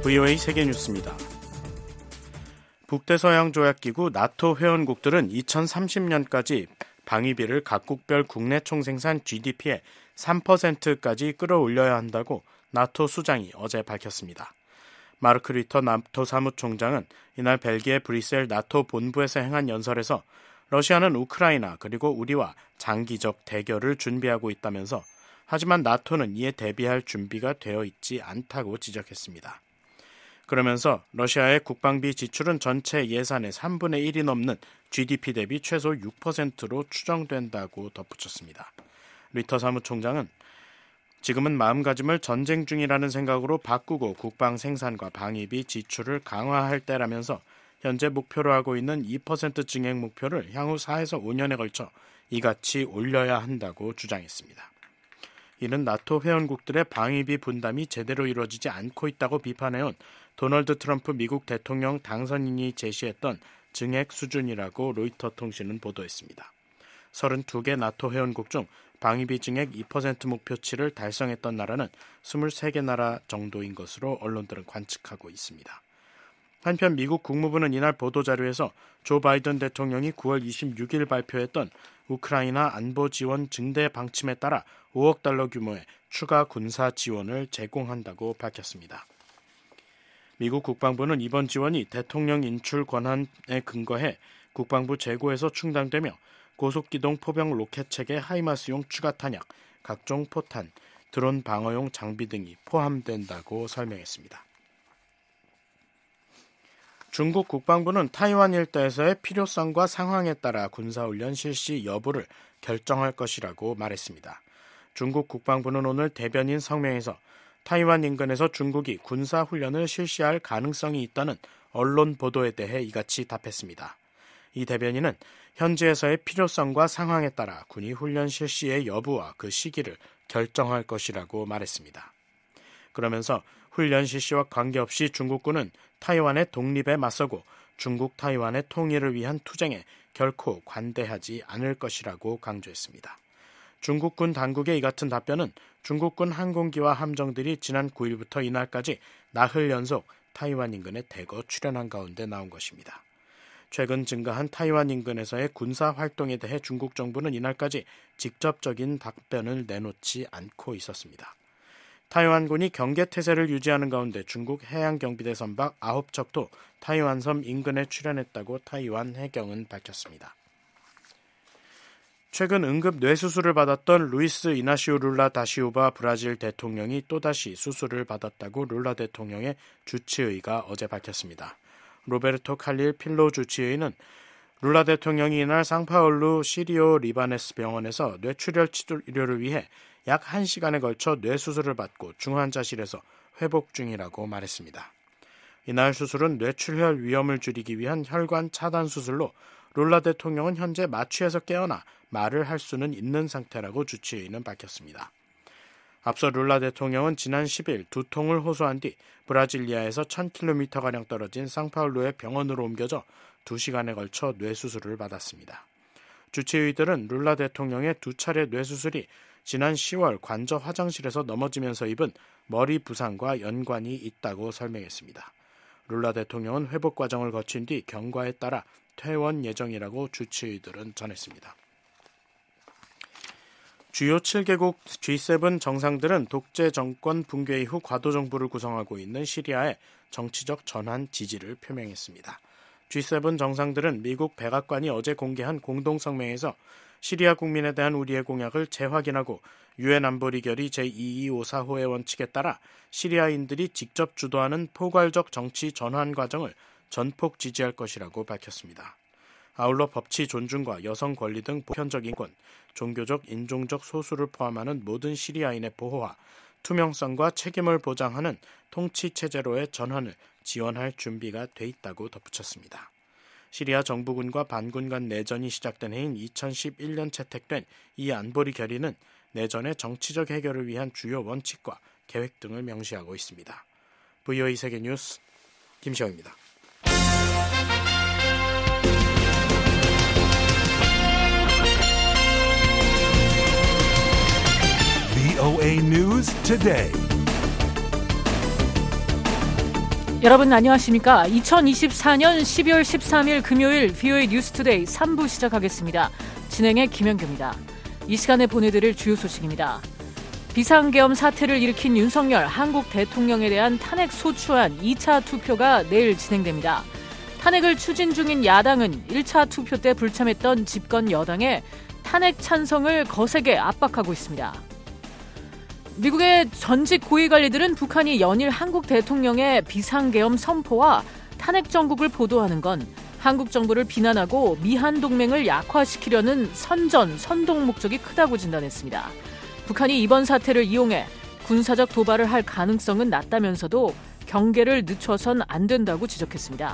VOA 세계뉴스입니다. 북대서양조약기구 나토 회원국들은 2030년까지 방위비를 각국별 국내 총생산 GDP의 3%까지 끌어올려야 한다고 나토 수장이 어제 밝혔습니다. 마르크 리터 나토 사무총장은 이날 벨기에 브뤼셀 나토 본부에서 행한 연설에서 러시아는 우크라이나 그리고 우리와 장기적 대결을 준비하고 있다면서 하지만 나토는 이에 대비할 준비가 되어 있지 않다고 지적했습니다. 그러면서 러시아의 국방비 지출은 전체 예산의 3분의 1이 넘는 GDP 대비 최소 6%로 추정된다고 덧붙였습니다. 리터 사무총장은 지금은 마음가짐을 전쟁 중이라는 생각으로 바꾸고 국방 생산과 방위비 지출을 강화할 때라면서 현재 목표로 하고 있는 2% 증액 목표를 향후 4에서 5년에 걸쳐 이같이 올려야 한다고 주장했습니다. 이는 나토 회원국들의 방위비 분담이 제대로 이루어지지 않고 있다고 비판해온 도널드 트럼프 미국 대통령 당선인이 제시했던 증액 수준이라고 로이터 통신은 보도했습니다. 32개 나토 회원국 중 방위비 증액 2% 목표치를 달성했던 나라는 23개 나라 정도인 것으로 언론들은 관측하고 있습니다. 한편 미국 국무부는 이날 보도자료에서 조 바이든 대통령이 9월 26일 발표했던 우크라이나 안보 지원 증대 방침에 따라 5억 달러 규모의 추가 군사 지원을 제공한다고 밝혔습니다. 미국 국방부는 이번 지원이 대통령 인출 권한에 근거해 국방부 재고에서 충당되며 고속기동 포병 로켓 체계 하이마스용 추가 탄약, 각종 포탄, 드론 방어용 장비 등이 포함된다고 설명했습니다. 중국 국방부는 타이완 일대에서의 필요성과 상황에 따라 군사훈련 실시 여부를 결정할 것이라고 말했습니다. 중국 국방부는 오늘 대변인 성명에서 타이완 인근에서 중국이 군사훈련을 실시할 가능성이 있다는 언론 보도에 대해 이같이 답했습니다. 이 대변인은 현지에서의 필요성과 상황에 따라 군이 훈련 실시의 여부와 그 시기를 결정할 것이라고 말했습니다. 그러면서 훈련 실시와 관계없이 중국군은 타이완의 독립에 맞서고 중국 타이완의 통일을 위한 투쟁에 결코 관대하지 않을 것이라고 강조했습니다. 중국군 당국의 이 같은 답변은 중국군 항공기와 함정들이 지난 9일부터 이날까지 나흘 연속 타이완 인근에 대거 출현한 가운데 나온 것입니다. 최근 증가한 타이완 인근에서의 군사 활동에 대해 중국 정부는 이날까지 직접적인 답변을 내놓지 않고 있었습니다. 타이완군이 경계태세를 유지하는 가운데 중국 해양경비대 선박 9척도 타이완섬 인근에 출현했다고 타이완 해경은 밝혔습니다. 최근 응급 뇌수술을 받았던 루이스 이나시오 룰라 다시오바 브라질 대통령이 또다시 수술을 받았다고 룰라 대통령의 주치의가 어제 밝혔습니다. 로베르토 칼릴 필로 주치의는 룰라 대통령이 이날 상파울루 시리오 리바네스 병원에서 뇌출혈 치료를 위해 약 1시간에 걸쳐 뇌수술을 받고 중환자실에서 회복 중이라고 말했습니다. 이날 수술은 뇌출혈 위험을 줄이기 위한 혈관 차단 수술로 룰라 대통령은 현재 마취에서 깨어나 말을 할 수는 있는 상태라고 주치의는 밝혔습니다. 앞서 룰라 대통령은 지난 10일 두통을 호소한 뒤 브라질리아에서 1000km가량 떨어진 상파울루의 병원으로 옮겨져 2시간에 걸쳐 뇌수술을 받았습니다. 주치의들은 룰라 대통령의 2차례 뇌수술이 지난 10월 관저 화장실에서 넘어지면서 입은 머리 부상과 연관이 있다고 설명했습니다. 룰라 대통령은 회복 과정을 거친 뒤 경과에 따라 퇴원 예정이라고 주치의들은 전했습니다. 주요 7개국 G7 정상들은 독재 정권 붕괴 이후 과도 정부를 구성하고 있는 시리아의 정치적 전환 지지를 표명했습니다. G7 정상들은 미국 백악관이 어제 공개한 공동성명에서 시리아 국민에 대한 우리의 공약을 재확인하고 유엔 안보리결의 제2254호의 원칙에 따라 시리아인들이 직접 주도하는 포괄적 정치 전환 과정을 전폭 지지할 것이라고 밝혔습니다. 아울러 법치 존중과 여성 권리 등 보편적 인권, 종교적, 인종적 소수를 포함하는 모든 시리아인의 보호와 투명성과 책임을 보장하는 통치체제로의 전환을 지원할 준비가 돼 있다고 덧붙였습니다. 시리아 정부군과 반군 간 내전이 시작된 해인 2011년 채택된 이 안보리 결의는 내전의 정치적 해결을 위한 주요 원칙과 계획 등을 명시하고 있습니다. VOA 세계뉴스 김시영입니다. VOA News Today. 여러분 안녕하십니까? 2024년 12월 13일 금요일 VOA 뉴스투데이 3부 시작하겠습니다. 진행의 김현규입니다. 이 시간에 보내드릴 주요 소식입니다. 비상계엄 사태를 일으킨 윤석열 한국 대통령에 대한 탄핵 소추안 2차 투표가 내일 진행됩니다. 탄핵을 추진 중인 야당은 1차 투표 때 불참했던 집권 여당에 탄핵 찬성을 거세게 압박하고 있습니다. 미국의 전직 고위관리들은 북한이 연일 한국 대통령의 비상계엄 선포와 탄핵 정국을 보도하는 건 한국 정부를 비난하고 미한 동맹을 약화시키려는 선동 목적이 크다고 진단했습니다. 북한이 이번 사태를 이용해 군사적 도발을 할 가능성은 낮다면서도 경계를 늦춰선 안 된다고 지적했습니다.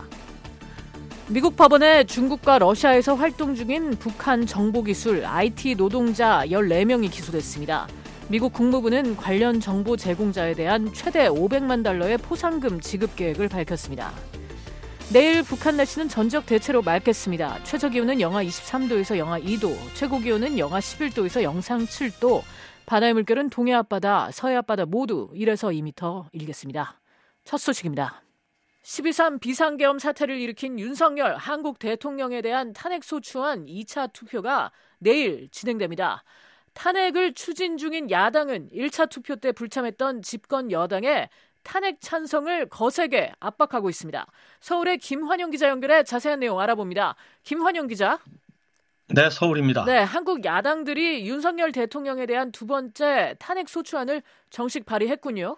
미국 법원에 중국과 러시아에서 활동 중인 북한 정보기술 IT 노동자 14명이 기소됐습니다. 미국 국무부는 관련 정보 제공자에 대한 최대 500만 달러의 포상금 지급 계획을 밝혔습니다. 내일 북한 날씨는 전적 대체로 맑겠습니다. 최저기온은 영하 23도에서 영하 2도, 최고기온은 영하 11도에서 영상 7도, 바다의 물결은 동해 앞바다, 서해 앞바다 모두 1에서 2m 일겠습니다. 첫 소식입니다. 12.3 비상계엄 사태를 일으킨 윤석열 한국 대통령에 대한 탄핵소추안 2차 투표가 내일 진행됩니다. 탄핵을 추진 중인 야당은 1차 투표 때 불참했던 집권 여당에 탄핵 찬성을 거세게 압박하고 있습니다. 서울의 김환영 기자 연결해 자세한 내용 알아봅니다. 김환영 기자. 네, 서울입니다. 네, 한국 야당들이 윤석열 대통령에 대한 두 번째 탄핵 소추안을 정식 발의했군요.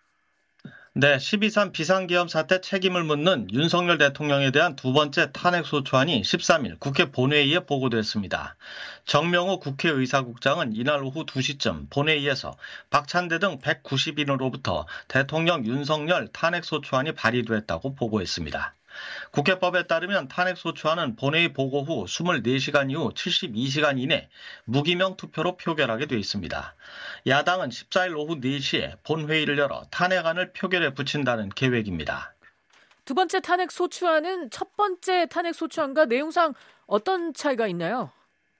네, 12.3 비상계엄 사태 책임을 묻는 윤석열 대통령에 대한 두 번째 탄핵소추안이 13일 국회 본회의에 보고됐습니다. 정명호 국회의사국장은 이날 오후 2시쯤 본회의에서 박찬대 등 190인으로부터 대통령 윤석열 탄핵소추안이 발의됐다고 보고했습니다. 국회법에 따르면 탄핵소추안은 본회의 보고 후 24시간 이후 72시간 이내 무기명 투표로 표결하게 돼 있습니다. 야당은 14일 오후 4시에 본회의를 열어 탄핵안을 표결에 붙인다는 계획입니다. 두 번째 탄핵소추안은 첫 번째 탄핵소추안과 내용상 어떤 차이가 있나요?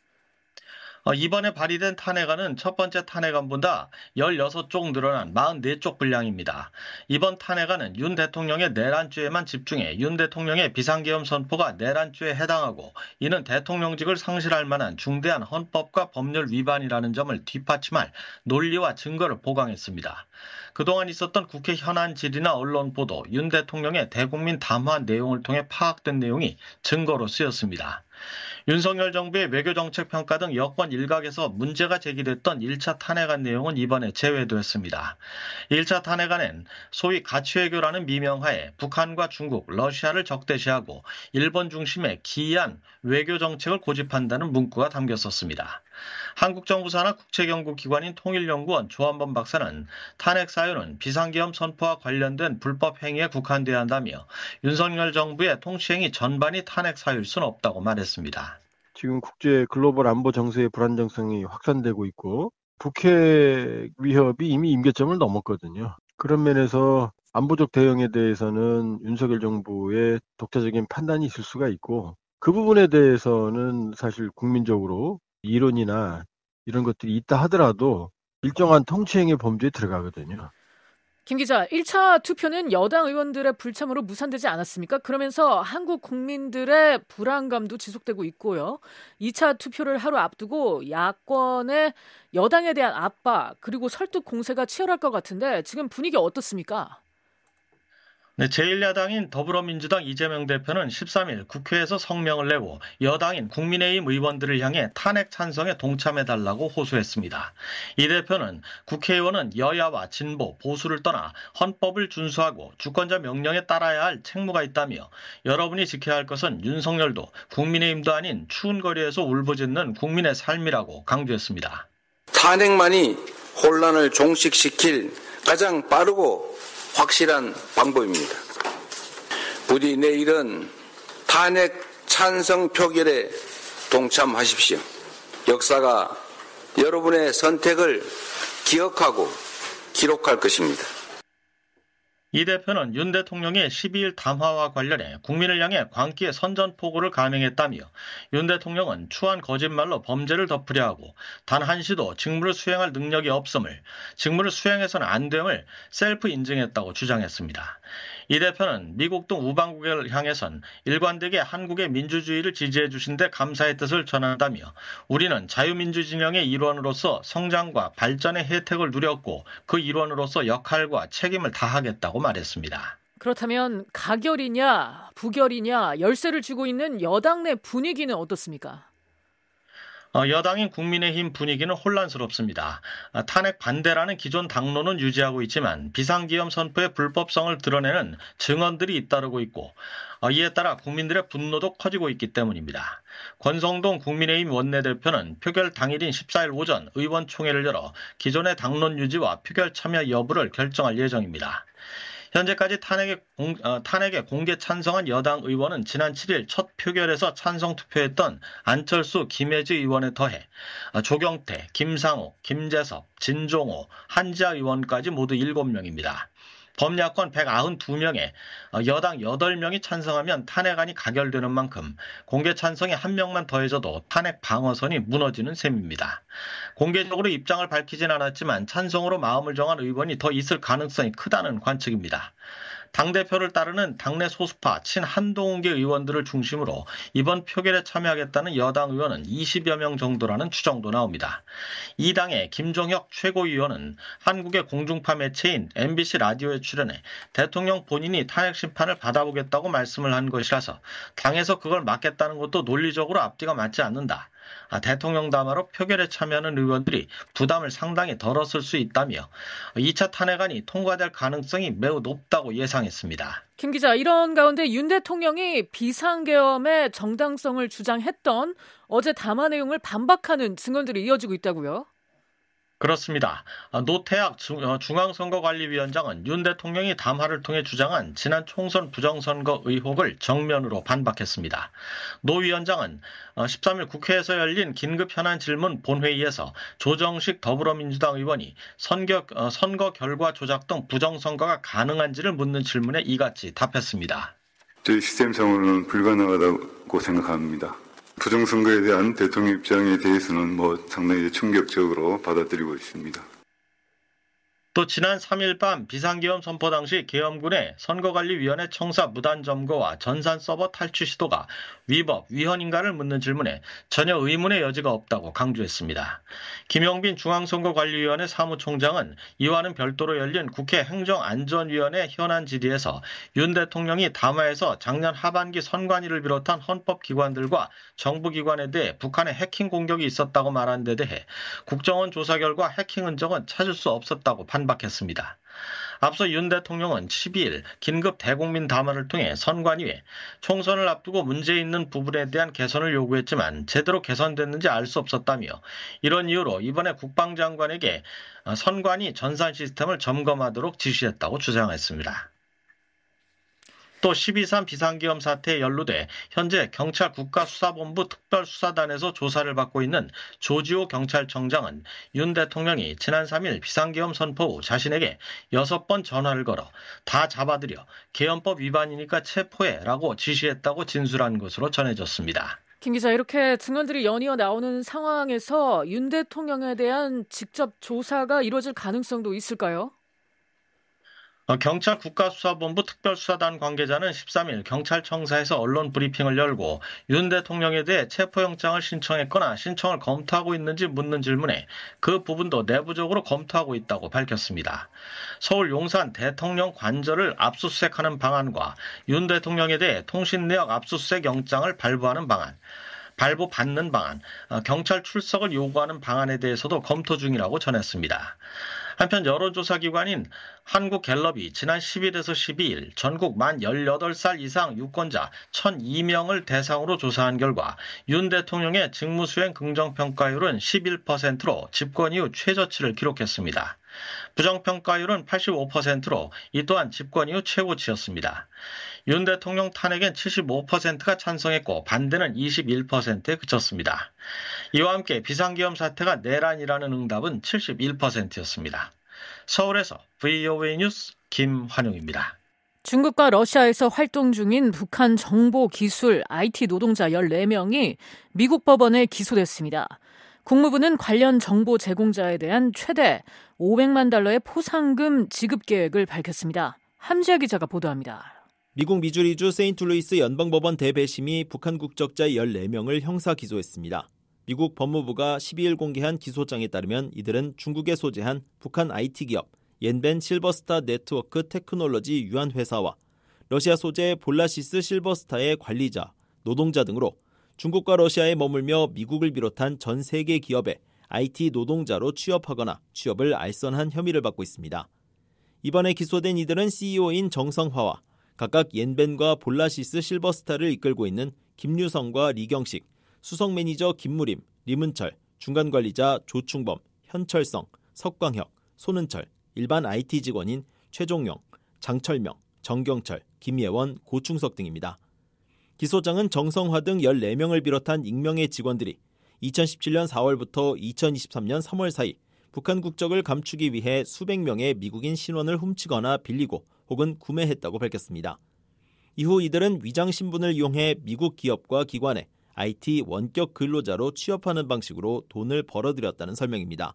이번에 발의된 탄핵안은 첫 번째 탄핵안보다 16쪽 늘어난 44쪽 분량입니다. 이번 탄핵안은 윤 대통령의 내란죄에만 집중해 윤 대통령의 비상계엄 선포가 내란죄에 해당하고 이는 대통령직을 상실할 만한 중대한 헌법과 법률 위반이라는 점을 뒷받침할 논리와 증거를 보강했습니다. 그동안 있었던 국회 현안 질의나 언론 보도, 윤 대통령의 대국민 담화 내용을 통해 파악된 내용이 증거로 쓰였습니다. 윤석열 정부의 외교정책 평가 등 여권 일각에서 문제가 제기됐던 1차 탄핵안 내용은 이번에 제외됐습니다. 1차 탄핵안엔 소위 가치외교라는 미명하에 북한과 중국, 러시아를 적대시하고 일본 중심의 기이한 외교정책을 고집한다는 문구가 담겼었습니다. 한국 정부 산하 국책연구기관인 통일연구원 조한범 박사는 탄핵 사유는 비상계엄 선포와 관련된 불법 행위에 국한돼야 한다며 윤석열 정부의 통치행위 전반이 탄핵 사유일 수는 없다고 말했습니다. 지금 국제 글로벌 안보 정세의 불안정성이 확산되고 있고 북핵 위협이 이미 임계점을 넘었거든요. 그런 면에서 안보적 대응에 대해서는 윤석열 정부의 독자적인 판단이 있을 수가 있고 그 부분에 대해서는 사실 국민적으로 이론이나 이런 것들이 있다 하더라도 일정한 통치행위 범주에 들어가거든요. 김 기자, 1차 투표는 여당 의원들의 불참으로 무산되지 않았습니까? 그러면서 한국 국민들의 불안감도 지속되고 있고요. 2차 투표를 하루 앞두고 야권의 여당에 대한 압박 그리고 설득 공세가 치열할 것 같은데 지금 분위기 어떻습니까? 네, 제1야당인 더불어민주당 이재명 대표는 13일 국회에서 성명을 내고 여당인 국민의힘 의원들을 향해 탄핵 찬성에 동참해달라고 호소했습니다. 이 대표는 국회의원은 여야와 진보, 보수를 떠나 헌법을 준수하고 주권자 명령에 따라야 할 책무가 있다며 여러분이 지켜야 할 것은 윤석열도 국민의힘도 아닌 추운 거리에서 울부짖는 국민의 삶이라고 강조했습니다. 탄핵만이 혼란을 종식시킬 가장 빠르고 확실한 방법입니다. 부디 내일은 탄핵 찬성 표결에 동참하십시오. 역사가 여러분의 선택을 기억하고 기록할 것입니다. 이 대표는 윤 대통령의 12일 담화와 관련해 국민을 향해 광기의 선전포고를 감행했다며 윤 대통령은 추한 거짓말로 범죄를 덮으려 하고 단 한시도 직무를 수행할 능력이 없음을, 직무를 수행해서는 안 됨을 셀프 인증했다고 주장했습니다. 이 대표는 미국 등 우방국을 향해선 일관되게 한국의 민주주의를 지지해 주신 데 감사의 뜻을 전한다며 우리는 자유민주 진영의 일원으로서 성장과 발전의 혜택을 누렸고 그 일원으로서 역할과 책임을 다하겠다고 말했습니다. 그렇다면 가결이냐 부결이냐 열세를 쥐고 있는 여당 내 분위기는 어떻습니까? 여당인 국민의힘 분위기는 혼란스럽습니다. 탄핵 반대라는 기존 당론은 유지하고 있지만 비상기염 선포의 불법성을 드러내는 증언들이 잇따르고 있고 이에 따라 국민들의 분노도 커지고 있기 때문입니다. 권성동 국민의힘 원내대표는 표결 당일인 14일 오전 의원총회를 열어 기존의 당론 유지와 표결 참여 여부를 결정할 예정입니다. 현재까지 탄핵에 공개 찬성한 여당 의원은 지난 7일 첫 표결에서 찬성 투표했던 안철수, 김혜지 의원에 더해 조경태, 김상욱, 김재섭, 진종호, 한지아 의원까지 모두 7명입니다. 범야권 192명에 여당 8명이 찬성하면 탄핵안이 가결되는 만큼 공개 찬성에 1명만 더해져도 탄핵 방어선이 무너지는 셈입니다. 공개적으로 입장을 밝히진 않았지만 찬성으로 마음을 정한 의원이 더 있을 가능성이 크다는 관측입니다. 당대표를 따르는 당내 소수파 친한동훈계 의원들을 중심으로 이번 표결에 참여하겠다는 여당 의원은 20여 명 정도라는 추정도 나옵니다. 이 당의 김종혁 최고위원은 한국의 공중파 매체인 MBC 라디오에 출연해 대통령 본인이 탄핵 심판을 받아보겠다고 말씀을 한 것이라서 당에서 그걸 막겠다는 것도 논리적으로 앞뒤가 맞지 않는다. 대통령 담화로 표결에 참여하는 의원들이 부담을 상당히 덜었을 수 있다며 2차 탄핵안이 통과될 가능성이 매우 높다고 예상했습니다. 김 기자, 이런 가운데 윤 대통령이 비상계엄의 정당성을 주장했던 어제 담화 내용을 반박하는 증언들이 이어지고 있다고요? 그렇습니다. 노태학 중앙선거관리위원장은 윤 대통령이 담화를 통해 주장한 지난 총선 부정선거 의혹을 정면으로 반박했습니다. 노 위원장은 13일 국회에서 열린 긴급 현안 질문 본회의에서 조정식 더불어민주당 의원이 선거 결과 조작 등 부정선거가 가능한지를 묻는 질문에 이같이 답했습니다. 저희 시스템상으로는 불가능하다고 생각합니다. 부정선거에 대한 대통령 입장에 대해서는 상당히 충격적으로 받아들이고 있습니다. 또 지난 3일 밤 비상계엄 선포 당시 계엄군의 선거관리위원회 청사 무단 점거와 전산 서버 탈취 시도가 위법, 위헌인가를 묻는 질문에 전혀 의문의 여지가 없다고 강조했습니다. 김용빈 중앙선거관리위원회 사무총장은 이와는 별도로 열린 국회 행정안전위원회 현안 질의에서 윤 대통령이 담화에서 작년 하반기 선관위를 비롯한 헌법기관들과 정부기관에 대해 북한의 해킹 공격이 있었다고 말한 데 대해 국정원 조사 결과 해킹 흔적은 찾을 수 없었다고 반박했습니다. 앞서 윤 대통령은 12일 긴급 대국민 담화를 통해 선관위에 총선을 앞두고 문제 있는 부분에 대한 개선을 요구했지만 제대로 개선됐는지 알 수 없었다며 이런 이유로 이번에 국방장관에게 선관위 전산 시스템을 점검하도록 지시했다고 주장했습니다. 또 12.3 비상계엄 사태에 연루돼 현재 경찰 국가수사본부 특별수사단에서 조사를 받고 있는 조지호 경찰청장은 윤 대통령이 지난 3일 비상계엄 선포 후 자신에게 6번 전화를 걸어 다 잡아들여 계엄법 위반이니까 체포해라고 지시했다고 진술한 것으로 전해졌습니다. 김 기자, 이렇게 증언들이 연이어 나오는 상황에서 윤 대통령에 대한 직접 조사가 이루어질 가능성도 있을까요? 경찰 국가수사본부 특별수사단 관계자는 13일 경찰청사에서 언론 브리핑을 열고 윤 대통령에 대해 체포영장을 신청했거나 신청을 검토하고 있는지 묻는 질문에 그 부분도 내부적으로 검토하고 있다고 밝혔습니다. 서울 용산 대통령 관저를 압수수색하는 방안과 윤 대통령에 대해 통신내역 압수수색 영장을 발부하는 방안, 발부받는 방안, 경찰 출석을 요구하는 방안에 대해서도 검토 중이라고 전했습니다. 한편 여론조사기관인 한국갤럽이 지난 10일에서 12일 전국 만 18살 이상 유권자 1,002명을 대상으로 조사한 결과 윤 대통령의 직무수행 긍정평가율은 11%로 집권 이후 최저치를 기록했습니다. 부정평가율은 85%로 이 또한 집권 이후 최고치였습니다. 윤 대통령 탄핵엔 75%가 찬성했고 반대는 21%에 그쳤습니다. 이와 함께 비상계엄 사태가 내란이라는 응답은 71%였습니다. 서울에서 VOA 뉴스 김환용입니다. 중국과 러시아에서 활동 중인 북한 정보기술 IT 노동자 14명이 미국 법원에 기소됐습니다. 국무부는 관련 정보 제공자에 대한 최대 $500만 포상금 지급 계획을 밝혔습니다. 함지아 기자가 보도합니다. 미국 미주리주 세인트루이스 연방법원 대배심이 북한 국적자 14명을 형사 기소했습니다. 미국 법무부가 12일 공개한 기소장에 따르면 이들은 중국에 소재한 북한 IT 기업 옌벤 실버스타 네트워크 테크놀로지 유한 회사와 러시아 소재 볼라시스 실버스타의 관리자, 노동자 등으로 중국과 러시아에 머물며 미국을 비롯한 전 세계 기업에 IT 노동자로 취업하거나 취업을 알선한 혐의를 받고 있습니다. 이번에 기소된 이들은 CEO인 정성화와 각각 옌벤과 볼라시스 실버스타를 이끌고 있는 김유성과 리경식, 수석 매니저 김무림, 리문철, 중간관리자 조충범, 현철성, 석광혁, 손은철, 일반 IT 직원인 최종영, 장철명, 정경철, 김예원, 고충석 등입니다. 기소장은 정성화 등 14명을 비롯한 익명의 직원들이 2017년 4월부터 2023년 3월 사이 북한 국적을 감추기 위해 수백 명의 미국인 신원을 훔치거나 빌리고 혹은 구매했다고 밝혔습니다. 이후 이들은 위장 신분을 이용해 미국 기업과 기관에 IT 원격 근로자로 취업하는 방식으로 돈을 벌어들였다는 설명입니다.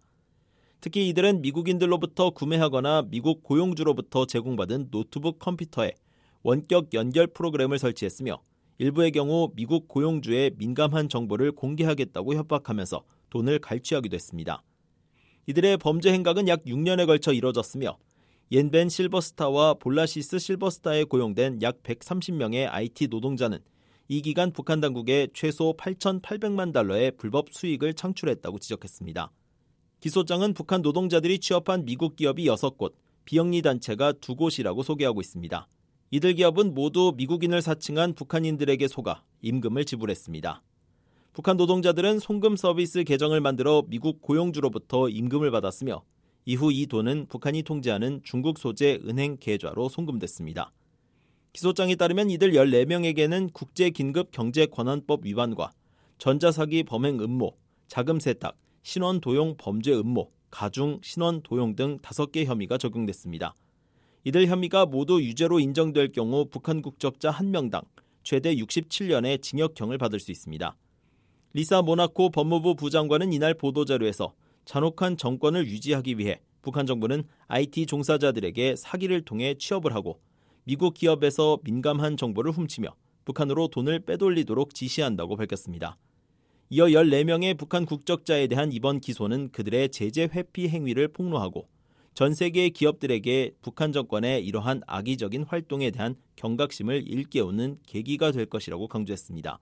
특히 이들은 미국인들로부터 구매하거나 미국 고용주로부터 제공받은 노트북 컴퓨터에 원격 연결 프로그램을 설치했으며 일부의 경우 미국 고용주의 민감한 정보를 공개하겠다고 협박하면서 돈을 갈취하기도 했습니다. 이들의 범죄 행각은 약 6년에 걸쳐 이뤄졌으며 옌벤 실버스타와 볼라시스 실버스타에 고용된 약 130명의 IT 노동자는 이 기간 북한 당국에 최소 8,800만 달러의 불법 수익을 창출했다고 지적했습니다. 기소장은 북한 노동자들이 취업한 미국 기업이 6곳, 비영리 단체가 2곳이라고 소개하고 있습니다. 이들 기업은 모두 미국인을 사칭한 북한인들에게 속아 임금을 지불했습니다. 북한 노동자들은 송금 서비스 계정을 만들어 미국 고용주로부터 임금을 받았으며 이후 이 돈은 북한이 통제하는 중국 소재 은행 계좌로 송금됐습니다. 기소장에 따르면 이들 14명에게는 국제긴급경제권한법 위반과 전자사기 범행 음모, 자금 세탁, 신원 도용 범죄 음모, 가중, 신원 도용 등 5개 혐의가 적용됐습니다. 이들 혐의가 모두 유죄로 인정될 경우 북한 국적자 1명당 최대 67년의 징역형을 받을 수 있습니다. 리사 모나코 법무부 부장관은 이날 보도자료에서 잔혹한 정권을 유지하기 위해 북한 정부는 IT 종사자들에게 사기를 통해 취업을 하고 미국 기업에서 민감한 정보를 훔치며 북한으로 돈을 빼돌리도록 지시한다고 밝혔습니다. 이어 14명의 북한 국적자에 대한 이번 기소는 그들의 제재 회피 행위를 폭로하고 전 세계의 기업들에게 북한 정권의 이러한 악의적인 활동에 대한 경각심을 일깨우는 계기가 될 것이라고 강조했습니다.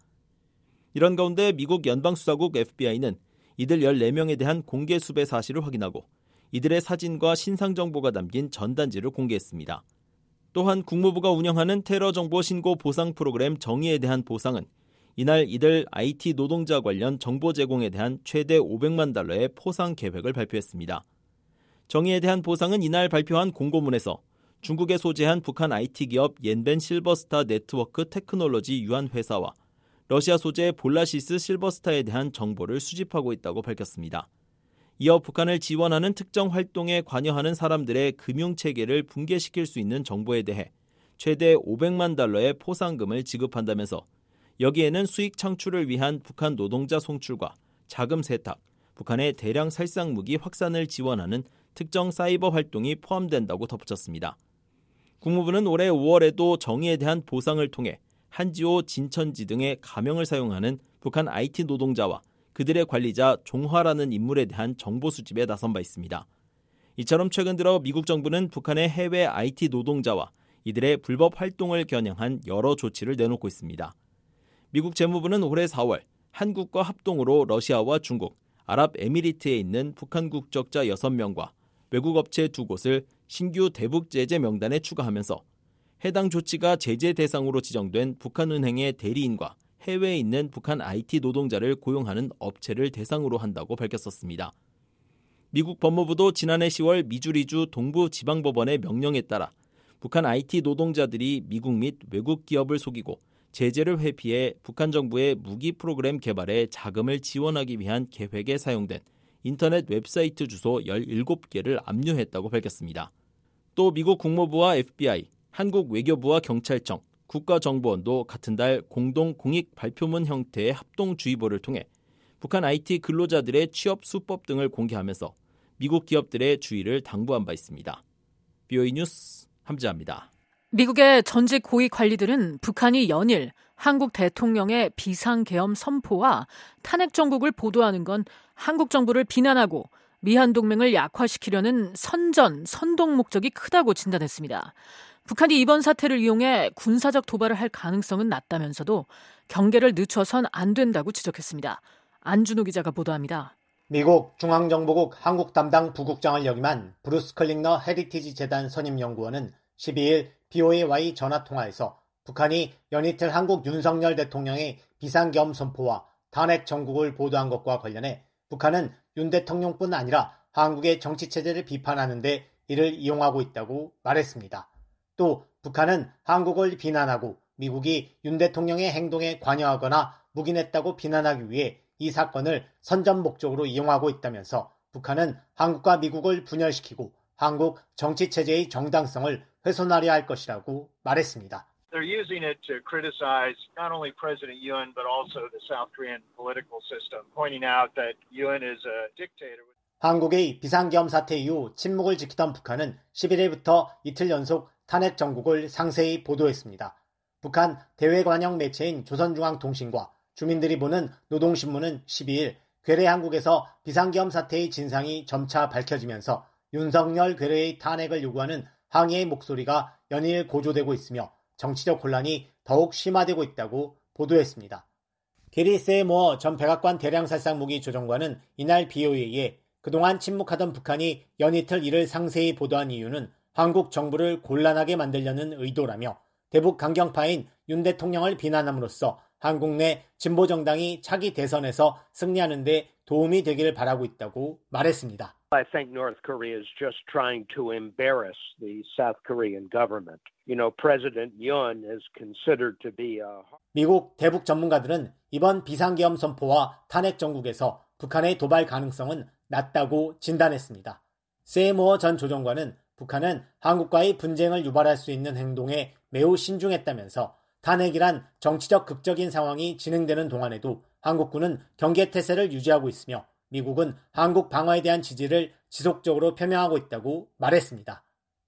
이런 가운데 미국 연방수사국 FBI는 이들 14명에 대한 공개 수배 사실을 확인하고 이들의 사진과 신상 정보가 담긴 전단지를 공개했습니다. 또한 국무부가 운영하는 테러 정보 신고 보상 프로그램 정의에 대한 보상은 이날 이들 IT 노동자 관련 정보 제공에 대한 최대 500만 달러의 포상 계획을 발표했습니다. 정의에 대한 보상은 이날 발표한 공고문에서 중국에 소재한 북한 IT 기업 옌벤 실버스타 네트워크 테크놀로지 유한 회사와 러시아 소재 볼라시스 실버스타에 대한 정보를 수집하고 있다고 밝혔습니다. 이어 북한을 지원하는 특정 활동에 관여하는 사람들의 금융체계를 붕괴시킬 수 있는 정보에 대해 최대 500만 달러의 포상금을 지급한다면서 여기에는 수익 창출을 위한 북한 노동자 송출과 자금 세탁, 북한의 대량 살상 무기 확산을 지원하는 특정 사이버 활동이 포함된다고 덧붙였습니다. 국무부는 올해 5월에도 정의에 대한 보상을 통해 한지오, 진천지 등의 가명을 사용하는 북한 IT 노동자와 그들의 관리자 종화라는 인물에 대한 정보 수집에 나선 바 있습니다. 이처럼 최근 들어 미국 정부는 북한의 해외 IT 노동자와 이들의 불법 활동을 겨냥한 여러 조치를 내놓고 있습니다. 미국 재무부는 올해 4월 한국과 합동으로 러시아와 중국, 아랍에미리트에 있는 북한 국적자 6명과 외국 업체 2곳을 신규 대북 제재 명단에 추가하면서 해당 조치가 제재 대상으로 지정된 북한은행의 대리인과 해외에 있는 북한 IT 노동자를 고용하는 업체를 대상으로 한다고 밝혔었습니다. 미국 법무부도 지난해 10월 미주리주 동부지방법원의 명령에 따라 북한 IT 노동자들이 미국 및 외국 기업을 속이고 제재를 회피해 북한 정부의 무기 프로그램 개발에 자금을 지원하기 위한 계획에 사용된 인터넷 웹사이트 주소 17개를 압류했다고 밝혔습니다. 또 미국 국무부와 FBI, 한국 외교부와 경찰청, 국가정보원도 같은 달 공동 공익 발표문 형태의 합동주의보를 통해 북한 IT 근로자들의 취업 수법 등을 공개하면서 미국 기업들의 주의를 당부한 바 있습니다. BOE 뉴스 함지아입니다. 미국의 전직 고위 관리들은 북한이 연일 한국 대통령의 비상계엄 선포와 탄핵 정국을 보도하는 건 한국 정부를 비난하고 미한 동맹을 약화시키려는 선동 목적이 크다고 진단했습니다. 북한이 이번 사태를 이용해 군사적 도발을 할 가능성은 낮다면서도 경계를 늦춰선 안 된다고 지적했습니다. 안준호 기자가 보도합니다. 미국 중앙정보국 한국 담당 부국장을 역임한 브루스 클링너 헤리티지 재단 선임연구원은 12일 BOA와의 전화통화에서 북한이 연이틀 한국 윤석열 대통령의 비상계엄 선포와 탄핵 정국을 보도한 것과 관련해 북한은 윤 대통령뿐 아니라 한국의 정치체제를 비판하는 데 이를 이용하고 있다고 말했습니다. 또 북한은 한국을 비난하고 미국이 윤 대통령의 행동에 관여하거나 묵인했다고 비난하기 위해 이 사건을 선전 목적으로 이용하고 있다면서 북한은 한국과 미국을 분열시키고 한국 정치체제의 정당성을 훼손하려 할 것이라고 말했습니다. They're using it to criticize not only President Yoon but also the South Korean political system, pointing out that Yoon is a dictator. 한국의 비상계엄 사태 이후 침묵을 지키던 북한은 11일부터 이틀 연속 탄핵 정국을 상세히 보도했습니다. 북한 대외관영 매체인 조선중앙통신과 주민들이 보는 노동신문은 12일 괴뢰 한국에서 비상계엄 사태의 진상이 점차 밝혀지면서 윤석열 괴뢰의 탄핵을 요구하는 항의의 목소리가 연일 고조되고 있으며 정치적 혼란이 더욱 심화되고 있다고 보도했습니다. 게리 세이모어 전 백악관 대량살상무기 조정관은 이날 BOA에 그동안 침묵하던 북한이 연이틀 이를 상세히 보도한 이유는 한국 정부를 곤란하게 만들려는 의도라며 대북 강경파인 윤 대통령을 비난함으로써 한국 내 진보정당이 차기 대선에서 승리하는 데 도움이 되기를 바라고 있다고 말했습니다. I think North Korea is just trying to embarrass the South Korean government. You know, President Yoon is considered to be a... 미국 대북 전문가들은 이번 비상계엄 선포와 탄핵 정국에서 북한의 도발 가능성은 낮다고 진단했습니다. 세이모어 전 조정관은 북한은 한국과의 분쟁을 유발할 수 있는 행동에 매우 신중했다면서 탄핵이란 정치적 극적인 상황이 진행되는 동안에도 한국군은 경계태세를 유지하고 있으며 미국은 한국 방어에 대한 지지를 지속적으로 표명하고 있다고 말했습니다.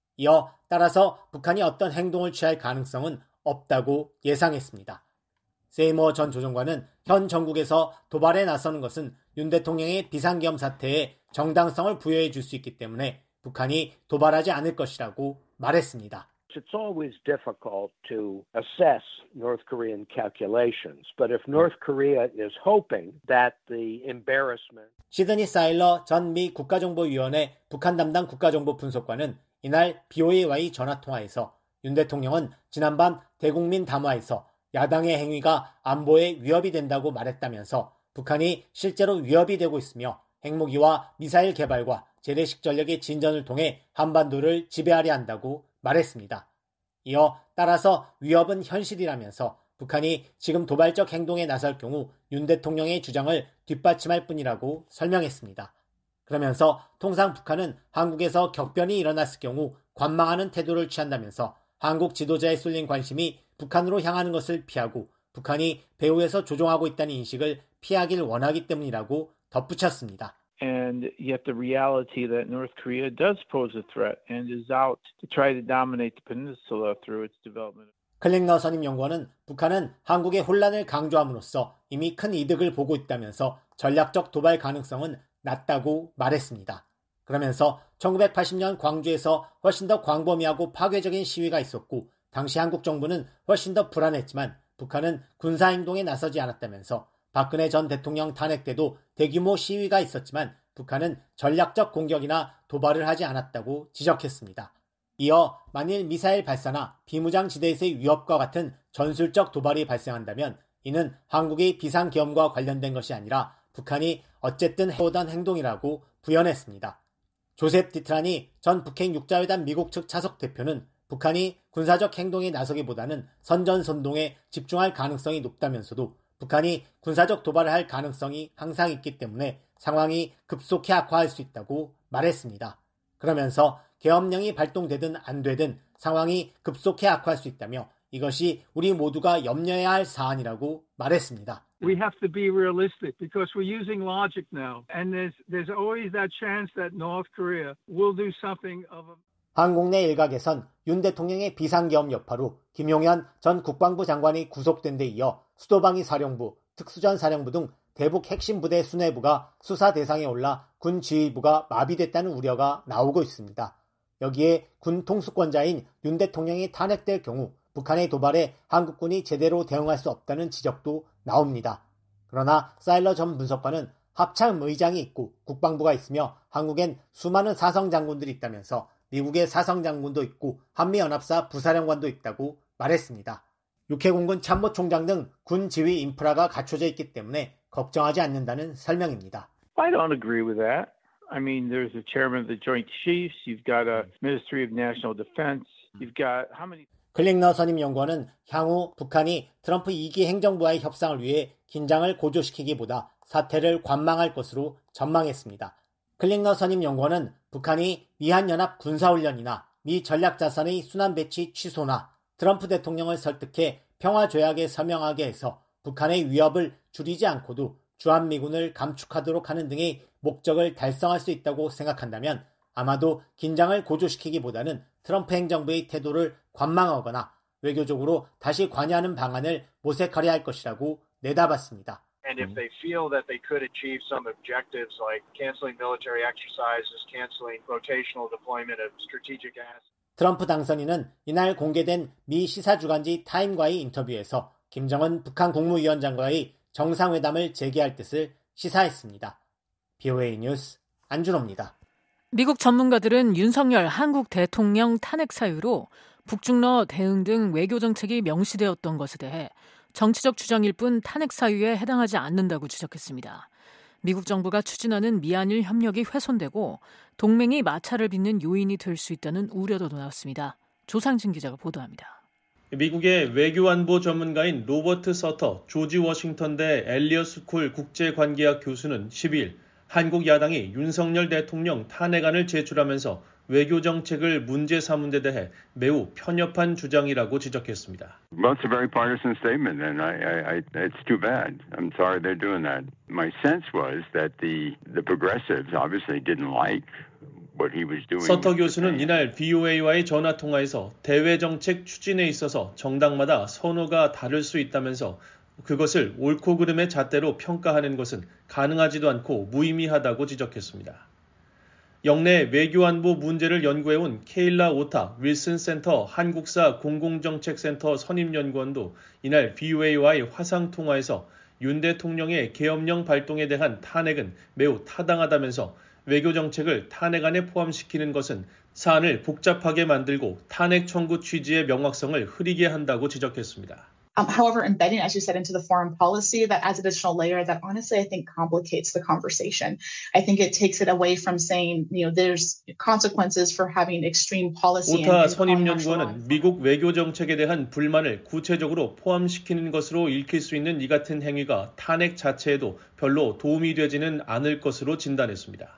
이어 따라서 북한이 어떤 행동을 취할 가능성은 없다고 예상했습니다. 세이모어 전 조정관은 현 정국에서 도발에 나서는 것은 윤 대통령의 비상계엄 사태에 정당성을 부여해 줄 수 있기 때문에 북한이 도발하지 않을 것이라고 말했습니다. It's always difficult to assess North Korean calculations, but if North Korea is hoping that the embarrassment... 시드니 사일러 전 미 국가정보위원회 북한 담당 국가정보 분석관은 이날 BOA와의 전화통화에서 윤 대통령은 지난밤 대국민 담화에서 야당의 행위가 안보에 위협이 된다고 말했다면서 북한이 실제로 위협이 되고 있으며 핵무기와 미사일 개발과 재래식 전력의 진전을 통해 한반도를 지배하려 한다고 말했습니다. 이어 따라서 위협은 현실이라면서 북한이 지금 도발적 행동에 나설 경우 윤 대통령의 주장을 뒷받침할 뿐이라고 설명했습니다. 그러면서 통상 북한은 한국에서 격변이 일어났을 경우 관망하는 태도를 취한다면서 한국 지도자에 쏠린 관심이 북한으로 향하는 것을 피하고 북한이 배후에서 조종하고 있다는 인식을 피하길 원하기 때문이라고 덧붙였습니다. And yet the reality that North Korea does pose a threat and is out to try to dominate the peninsula through its development. 클링너 선임연구원은 북한은 한국의 혼란을 강조함으로써 이미 큰 이득을 보고 있다면서 전략적 도발 가능성은 낮다고 말했습니다. 그러면서 1980년 광주에서 훨씬 더 광범위하고 파괴적인 시위가 있었고 당시 한국 정부는 훨씬 더 불안했지만 북한은 군사행동에 나서지 않았다면서 박근혜 전 대통령 탄핵 때도 대규모 시위가 있었지만 북한은 전략적 공격이나 도발을 하지 않았다고 지적했습니다. 이어 만일 미사일 발사나 비무장 지대에서의 위협과 같은 전술적 도발이 발생한다면 이는 한국의 비상계엄과 관련된 것이 아니라 북한이 어쨌든 해오던 행동이라고 부연했습니다. 조셉 디트라니 전 북핵 육자회담 미국 측 차석 대표는 북한이 군사적 행동에 나서기보다는 선전선동에 집중할 가능성이 높다면서도 북한이 군사적 도발을 할 가능성이 항상 있기 때문에 상황이 급속히 악화할 수 있다고 말했습니다. 그러면서 계엄령이 발동되든 안 되든 상황이 급속히 악화할 수 있다며 이것이 우리 모두가 염려해야 할 사안이라고 말했습니다. We have to be realistic because we're using logic now and there's always that chance that North Korea will do something of a... 한국 내 일각에선 윤 대통령의 비상계엄 여파로 김용현 전 국방부 장관이 구속된 데 이어 수도방위 사령부, 특수전 사령부 등 대북 핵심 부대 수뇌부가 수사 대상에 올라 군 지휘부가 마비됐다는 우려가 나오고 있습니다. 여기에 군 통수권자인 윤 대통령이 탄핵될 경우 북한의 도발에 한국군이 제대로 대응할 수 없다는 지적도 나옵니다. 그러나 사일러 전 분석관은 합참 의장이 있고 국방부가 있으며 한국엔 수많은 사성 장군들이 있다면서 미국의 사성 장군도 있고 한미연합사 부사령관도 있다고 말했습니다. 육해공군 참모총장 등 군 지휘 인프라가 갖춰져 있기 때문에 걱정하지 않는다는 설명입니다. I don't agree with that. I mean, there's a chairman of the Joint Chiefs, you've got a Ministry of National Defense, you've got how many... 클링너 선임 연구원은 향후 북한이 트럼프 2기 행정부와의 협상을 위해 긴장을 고조시키기보다 사태를 관망할 것으로 전망했습니다. 클링너 선임 연구원은 북한이 미한연합 군사훈련이나 미 전략자산의 순환 배치 취소나 트럼프 대통령을 설득해 평화조약에 서명하게 해서 북한의 위협을 줄이지 않고도 주한미군을 감축하도록 하는 등의 목적을 달성할 수 있다고 생각한다면 아마도 긴장을 고조시키기보다는 트럼프 행정부의 태도를 관망하거나 외교적으로 다시 관여하는 방안을 모색하려 할 것이라고 내다봤습니다. And if they feel that they could achieve some objectives like canceling military exercises, canceling rotational deployment of strategic assets. 트럼프 당선인은 이날 공개된 미 시사주간지 타임과의 인터뷰에서 김정은 북한 국무위원장과의 정상회담을 재개할 뜻을 시사했습니다. BOA 뉴스 안준호입니다. 미국 전문가들은 윤석열 한국 대통령 탄핵 사유로 북중러 대응 등 외교 정책이 명시되었던 것에 대해 정치적 주장일 뿐 탄핵 사유에 해당하지 않는다고 지적했습니다. 미국 정부가 추진하는 미한일 협력이 훼손되고 동맹이 마찰을 빚는 요인이 될 수 있다는 우려도 나왔습니다. 조상진 기자가 보도합니다. 미국의 외교안보 전문가인 로버트 서터 조지 워싱턴대 엘리엇 스쿨 국제관계학 교수는 12일 한국 야당이 윤석열 대통령 탄핵안을 제출하면서 외교 정책을 문제 삼은 데 대해 매우 편협한 주장이라고 지적했습니다. Well, it's a very partisan statement, and it's too bad. I'm sorry they're doing that. My sense was that the progressives obviously didn't like what he was doing. 서터 교수는 이날 BOA와의 전화 통화에서 대외 정책 추진에 있어서 정당마다 선호가 다를 수 있다면서 그것을 옳고 그름의 잣대로 평가하는 것은 가능하지도 않고 무의미하다고 지적했습니다. 영내 외교안보 문제를 연구해온 케일라 오타 윌슨 센터 한국사 공공정책센터 선임연구원도 이날 BOA와의 화상통화에서 윤 대통령의 계엄령 발동에 대한 탄핵은 매우 타당하다면서 외교정책을 탄핵안에 포함시키는 것은 사안을 복잡하게 만들고 탄핵 청구 취지의 명확성을 흐리게 한다고 지적했습니다. However, embedding, as you said, into the foreign policy, that adds additional layer that honestly I think complicates the conversation. I think it takes it away from saying, there's consequences for having extreme policy. 오타 선임연구원은 미국 외교 정책에 대한 불만을 구체적으로 포함시키는 것으로 읽힐 수 있는 이 같은 행위가 탄핵 자체에도 별로 도움이 되지는 않을 것으로 진단했습니다.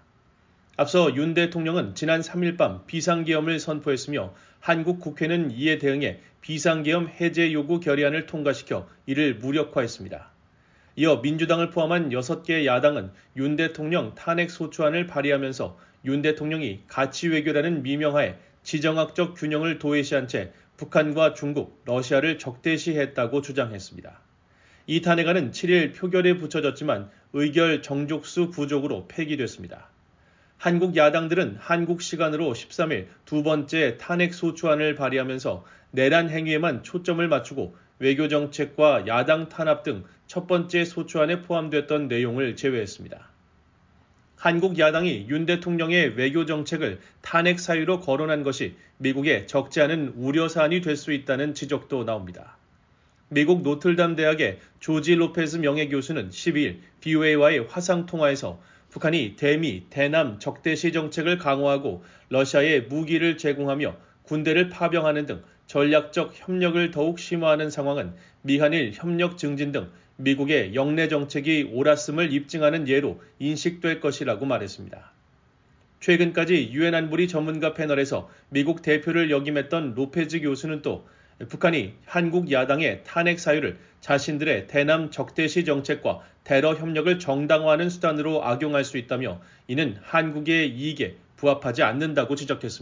앞서 윤 대통령은 지난 3일 밤 비상계엄을 선포했으며 한국 국회는 이에 대응해 비상계엄 해제 요구 결의안을 통과시켜 이를 무력화했습니다. 이어 민주당을 포함한 6개 야당은 윤 대통령 탄핵 소추안을 발의하면서 윤 대통령이 가치외교라는 미명하에 지정학적 균형을 도외시한 채 북한과 중국, 러시아를 적대시했다고 주장했습니다. 이 탄핵안은 7일 표결에 붙여졌지만 의결 정족수 부족으로 폐기됐습니다. 한국 야당들은 한국 시간으로 13일 두 번째 탄핵 소추안을 발의하면서 내란 행위에만 초점을 맞추고 외교정책과 야당 탄압 등 첫 번째 소추안에 포함됐던 내용을 제외했습니다. 한국 야당이 윤 대통령의 외교정책을 탄핵 사유로 거론한 것이 미국에 적지 않은 우려사안이 될 수 있다는 지적도 나옵니다. 미국 노틀담 대학의 조지 로페즈 명예교수는 12일 BOA와의 화상통화에서 북한이 대미, 대남 적대시 정책을 강화하고 러시아에 무기를 제공하며 군대를 파병하는 등 전략적 협력을 더욱 심화하는 상황은 미한일 협력 증진 등 미국의 영내 정책이 옳았음을 입증하는 예로 인식될 것이라고 말했습니다. 최근까지 유엔 안보리 전문가 패널에서 미국 대표를 역임했던 로페즈 교수는 또 북한이 한국 야당의 탄핵 사유를 자신들의 대남 적대시 정책과 테러 협력을 정당화하는 수단으로 악용할 수 있다며 이는 한국의 이익에 부합하지 않는다고 지적했습니다.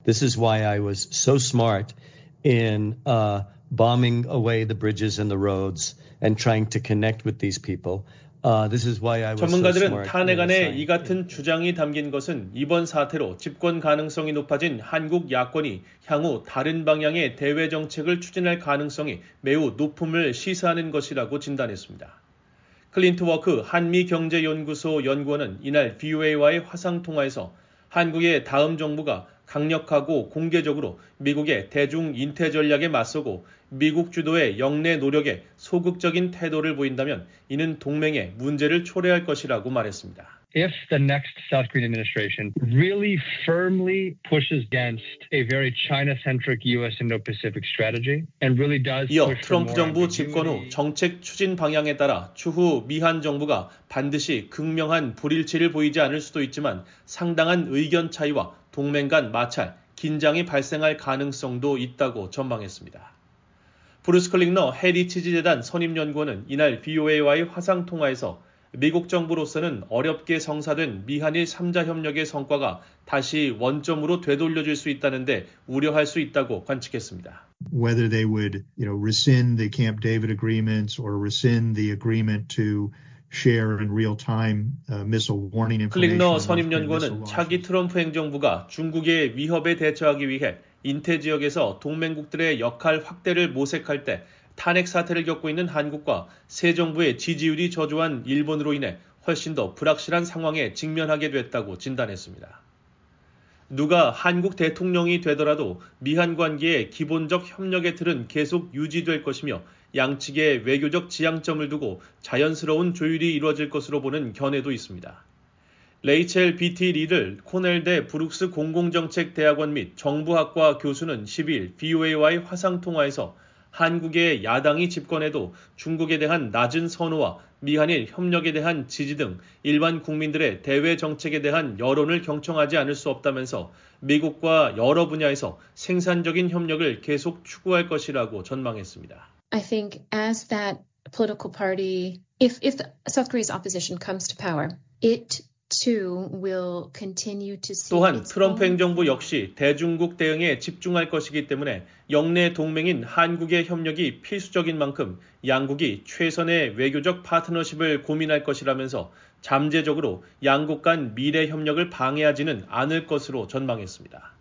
This is why I was so smart in bombing away the bridges and the roads and trying to connect with these people. This is why I was 전문가들은 so smart. 탄핵 안에 이 같은 주장이 담긴 것은 이번 사태로 집권 가능성이 높아진 한국 야권이 향후 다른 방향의 대외 정책을 추진할 가능성이 매우 높음을 시사하는 것이라고 진단했습니다. 클린트워크 한미경제연구소 연구원은 이날 VOA와의 화상통화에서 한국의 다음 정부가 강력하고 공개적으로 미국의 대중 인태 전략에 맞서고 미국 주도의 영내 노력에 소극적인 태도를 보인다면 이는 동맹의 문제를 초래할 것이라고 말했습니다. If the next South Korean administration really firmly pushes against a very China-centric U.S. Indo-Pacific strategy and really does 이어 트럼프 정부 집권 후 정책 추진 방향에 따라 추후 미한 정부가 반드시 극명한 불일치를 보이지 않을 수도 있지만 상당한 의견 차이와 동맹 간 마찰, 긴장이 발생할 가능성도 있다고 전망했습니다. 브루스 클링너 헤리티지 재단 선임연구원은 이날 VOA와의 화상통화에서 미국 정부로서는 어렵게 성사된 미한일 3자 협력의 성과가 다시 원점으로 되돌려질 수 있다는데 우려할 수 있다고 관측했습니다. Whether they would, rescind the Camp David agreements or rescind the agreement to share in real time missile warning information. 클링너 선임연구원은 차기 트럼프 행정부가 중국의 위협에 대처하기 위해 인태 지역에서 동맹국들의 역할 확대를 모색할 때 탄핵 사태를 겪고 있는 한국과 새 정부의 지지율이 저조한 일본으로 인해 훨씬 더 불확실한 상황에 직면하게 됐다고 진단했습니다. 누가 한국 대통령이 되더라도 미한 관계의 기본적 협력의 틀은 계속 유지될 것이며 양측의 외교적 지향점을 두고 자연스러운 조율이 이루어질 것으로 보는 견해도 있습니다. 레이첼 B.T. 리를 코넬대 브룩스 공공정책대학원 및 정부학과 교수는 12일 VOA와의 화상통화에서 한국의 야당이 집권해도 중국에 대한 낮은 선호와 미한일 협력에 대한 지지 등 일반 국민들의 대외 정책에 대한 여론을 경청하지 않을 수 없다면서 미국과 여러 분야에서 생산적인 협력을 계속 추구할 것이라고 전망했습니다. I think as that political party, if the South Korea's opposition comes to power, it 또한 트럼프 행정부 역시 대중국 대응에 집중할 것이기 때문에 영내 동맹인 한국의 협력이 필수적인 만큼 양국이 최선의 외교적 파트너십을 고민할 것이라면서 잠재적으로 양국 간 미래 협력을 방해하지는 않을 것으로 전망했습니다.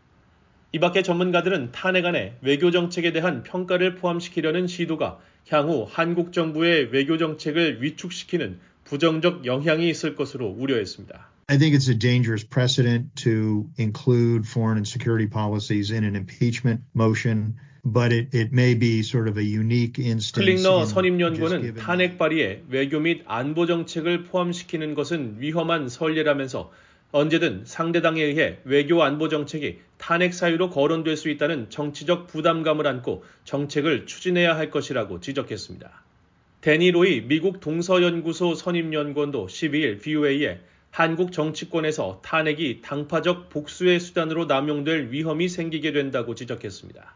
이 밖에 전문가들은 탄핵 안에 외교 정책에 대한 평가를 포함시키려는 시도가 향후 한국 정부의 외교 정책을 위축시키는 부정적 영향이 있을 것으로 우려했습니다. I think it's a dangerous precedent to include foreign and security policies in an impeachment motion, but it may be sort of a unique instance. 클링너 선임연구원은 탄핵 발의에 외교 및 안보 정책을 포함시키는 것은 위험한 선례라면서 언제든 상대당에 의해 외교 안보 정책이 탄핵 사유로 거론될 수 있다는 정치적 부담감을 안고 정책을 추진해야 할 것이라고 지적했습니다. 데니 로이 미국 동서연구소 선임연구원도 12일 VOA에 한국 정치권에서 탄핵이 당파적 복수의 수단으로 남용될 위험이 생기게 된다고 지적했습니다.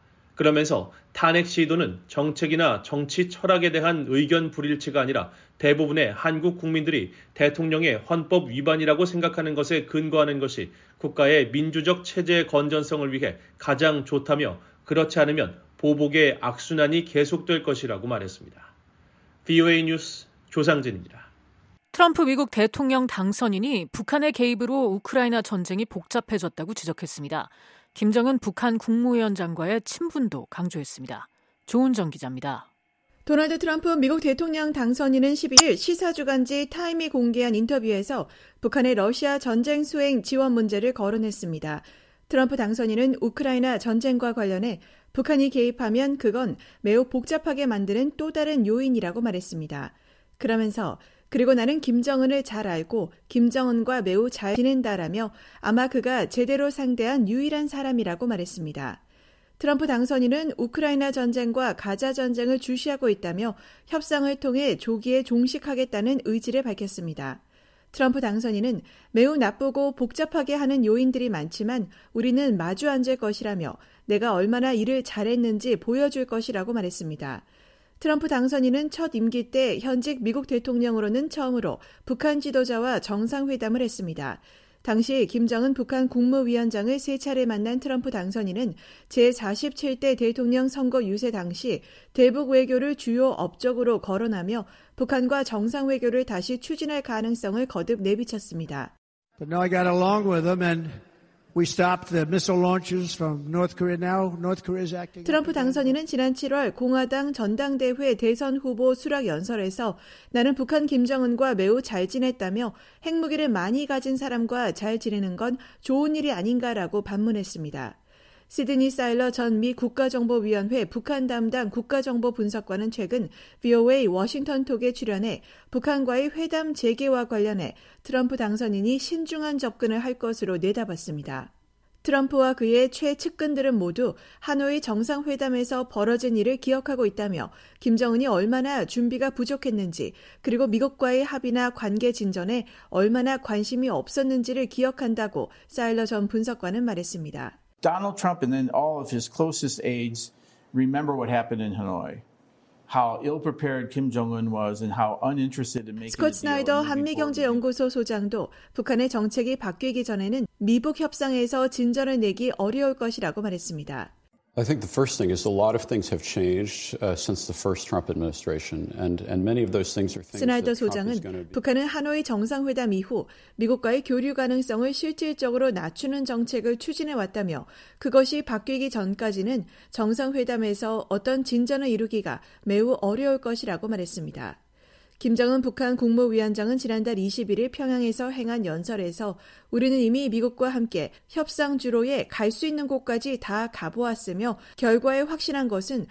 그러면서 탄핵 시도는 정책이나 정치 철학에 대한 의견 불일치가 아니라 대부분의 한국 국민들이 대통령의 헌법 위반이라고 생각하는 것에 근거하는 것이 국가의 민주적 체제의 건전성을 위해 가장 좋다며 그렇지 않으면 보복의 악순환이 계속될 것이라고 말했습니다. VOA 뉴스 조상진입니다. 트럼프 미국 대통령 당선인이 북한의 개입으로 우크라이나 전쟁이 복잡해졌다고 지적했습니다. 김정은 북한 국무위원장과의 친분도 강조했습니다. 조은정 기자입니다. 도널드 트럼프 미국 대통령 당선인은 11일 시사주간지 타임이 공개한 인터뷰에서 북한의 러시아 전쟁 수행 지원 문제를 거론했습니다. 트럼프 당선인은 우크라이나 전쟁과 관련해 북한이 개입하면 그건 매우 복잡하게 만드는 또 다른 요인이라고 말했습니다. 그러면서 그리고 나는 김정은을 잘 알고 김정은과 매우 잘 지낸다라며 아마 그가 제대로 상대한 유일한 사람이라고 말했습니다. 트럼프 당선인은 우크라이나 전쟁과 가자 전쟁을 주시하고 있다며 협상을 통해 조기에 종식하겠다는 의지를 밝혔습니다. 트럼프 당선인은 매우 나쁘고 복잡하게 하는 요인들이 많지만 우리는 마주 앉을 것이라며 내가 얼마나 일을 잘했는지 보여줄 것이라고 말했습니다. 트럼프 당선인은 첫 임기 때 현직 미국 대통령으로는 처음으로 북한 지도자와 정상회담을 했습니다. 당시 김정은 북한 국무위원장을 3차례 만난 트럼프 당선인은 제47대 대통령 선거 유세 당시 대북 외교를 주요 업적으로 거론하며 북한과 정상외교를 다시 추진할 가능성을 거듭 내비쳤습니다. But no, I got along with them and we stopped the missile launches from North Korea. Now North Korea is acting. 트럼프 당선인은 지난 7월 공화당 전당대회 대선 후보 수락 연설에서 나는 북한 김정은과 매우 잘 지냈다며 핵무기를 많이 가진 사람과 잘 지내는 건 좋은 일이 아닌가라고 반문했습니다. 시드니 사일러 전 미 국가정보위원회 북한 담당 국가정보분석관은 최근 VOA 워싱턴톡에 출연해 북한과의 회담 재개와 관련해 트럼프 당선인이 신중한 접근을 할 것으로 내다봤습니다. 트럼프와 그의 최측근들은 모두 하노이 정상회담에서 벌어진 일을 기억하고 있다며 김정은이 얼마나 준비가 부족했는지 그리고 미국과의 합의나 관계 진전에 얼마나 관심이 없었는지를 기억한다고 사일러 전 분석관은 말했습니다. Donald Trump and then all of his closest aides remember what happened in Hanoi. How ill-prepared Kim Jong-un was and how uninterested in making a deal. 스콧 스나이더 한미경제연구소 소장도 북한의 정책이 바뀌기 전에는 미북 협상에서 진전을 내기 어려울 것이라고 말했습니다. I think the first thing is a lot of things have changed since the first Trump administration, and many of those things are things 스나이더 that Trump is going to 소장은 be. 북한은 하노이 정상회담 이후 미국과의 교류 가능성을 실질적으로 낮추는 정책을 추진해 왔다며 그것이 바뀌기 전까지는 정상회담에서 어떤 진전을 이루기가 매우 어려울 것이라고 말했습니다. 김정은 북한 국무위원장은 지난달 21일 평양에서 행한 연설에서 우리는 이미 미국과 함께 협상 주로에 갈 수 있는 곳까지 다 가보았으며 결과에 확신한 것은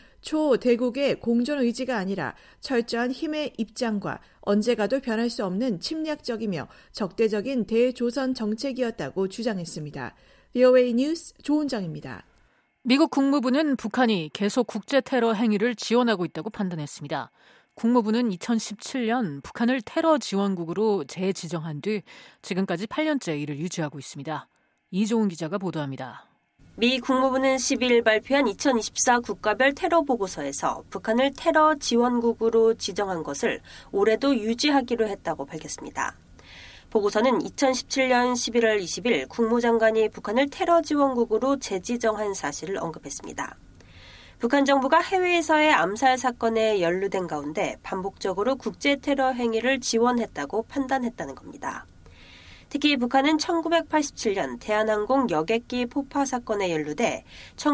초대국의 공존 의지가 아니라 철저한 힘의 입장과 언제 가도 변할 수 없는 침략적이며 적대적인 대조선 정책이었다고 주장했습니다. VOA 뉴스 조은정입니다. 미국 국무부는 북한이 계속 국제 테러 행위를 지원하고 있다고 판단했습니다. 국무부는 2017년 북한을 테러 지원국으로 재지정한 뒤 지금까지 8년째 이를 유지하고 있습니다. 이종훈 기자가 보도합니다. 미 국무부는 12일 발표한 2024 국가별 테러 보고서에서 북한을 테러 지원국으로 지정한 것을 올해도 유지하기로 했다고 밝혔습니다. 보고서는 2017년 11월 20일 국무장관이 북한을 테러 지원국으로 재지정한 사실을 언급했습니다. 북한 정부가 해외에서의 암살 사건에 연루된 가운데 반복적으로 국제 테러 행위를 지원했다고 판단했다는 겁니다. 특히 북한은 1987년 대한항공 여객기 폭파 사건에 연루돼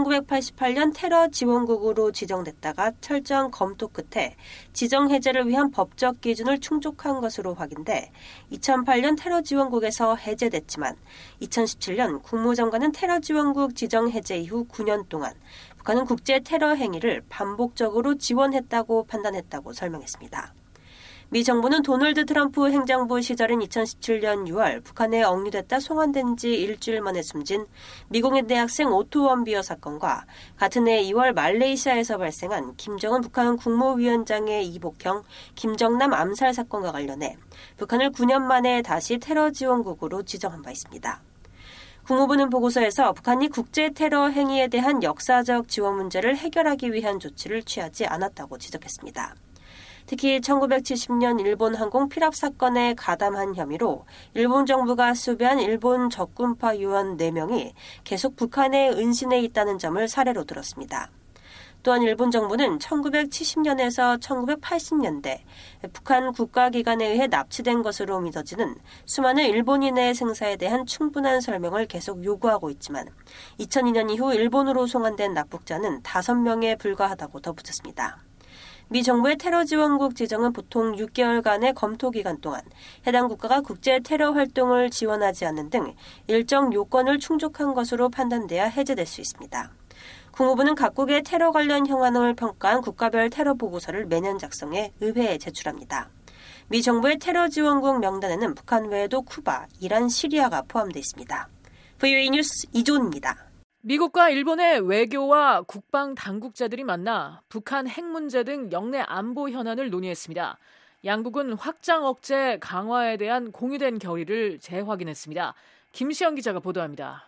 1988년 테러 지원국으로 지정됐다가 철저한 검토 끝에 지정 해제를 위한 법적 기준을 충족한 것으로 확인돼 2008년 테러 지원국에서 해제됐지만 2017년 국무장관은 테러 지원국 지정 해제 이후 9년 동안 북한은 국제 테러 행위를 반복적으로 지원했다고 판단했다고 설명했습니다. 미 정부는 도널드 트럼프 행정부 시절인 2017년 6월 북한에 억류됐다 송환된 지 일주일 만에 숨진 미공인 대학생 오토 원비어 사건과 같은 해 2월 말레이시아에서 발생한 김정은 북한 국무위원장의 이복형 김정남 암살 사건과 관련해 북한을 9년 만에 다시 테러 지원국으로 지정한 바 있습니다. 국무부는 보고서에서 북한이 국제 테러 행위에 대한 역사적 지원 문제를 해결하기 위한 조치를 취하지 않았다고 지적했습니다. 특히 1970년 일본 항공 피랍 사건에 가담한 혐의로 일본 정부가 수배한 일본 적군파 요원 4명이 계속 북한에 은신해 있다는 점을 사례로 들었습니다. 또한 일본 정부는 1970년에서 1980년대 북한 국가기관에 의해 납치된 것으로 믿어지는 수많은 일본인의 생사에 대한 충분한 설명을 계속 요구하고 있지만 2002년 이후 일본으로 송환된 납북자는 5명에 불과하다고 덧붙였습니다. 미 정부의 테러 지원국 지정은 보통 6개월간의 검토 기간 동안 해당 국가가 국제 테러 활동을 지원하지 않는 등 일정 요건을 충족한 것으로 판단돼야 해제될 수 있습니다. 국무부는 각국의 테러 관련 형안을 평가한 국가별 테러 보고서를 매년 작성해 의회에 제출합니다. 미 정부의 테러 지원국 명단에는 북한 외에도 쿠바, 이란, 시리아가 포함되어 있습니다. VOA 뉴스 이조은입니다. 미국과 일본의 외교와 국방 당국자들이 만나 북한 핵 문제 등 영내 안보 현안을 논의했습니다. 양국은 확장 억제 강화에 대한 공유된 결의를 재확인했습니다. 김시영 기자가 보도합니다.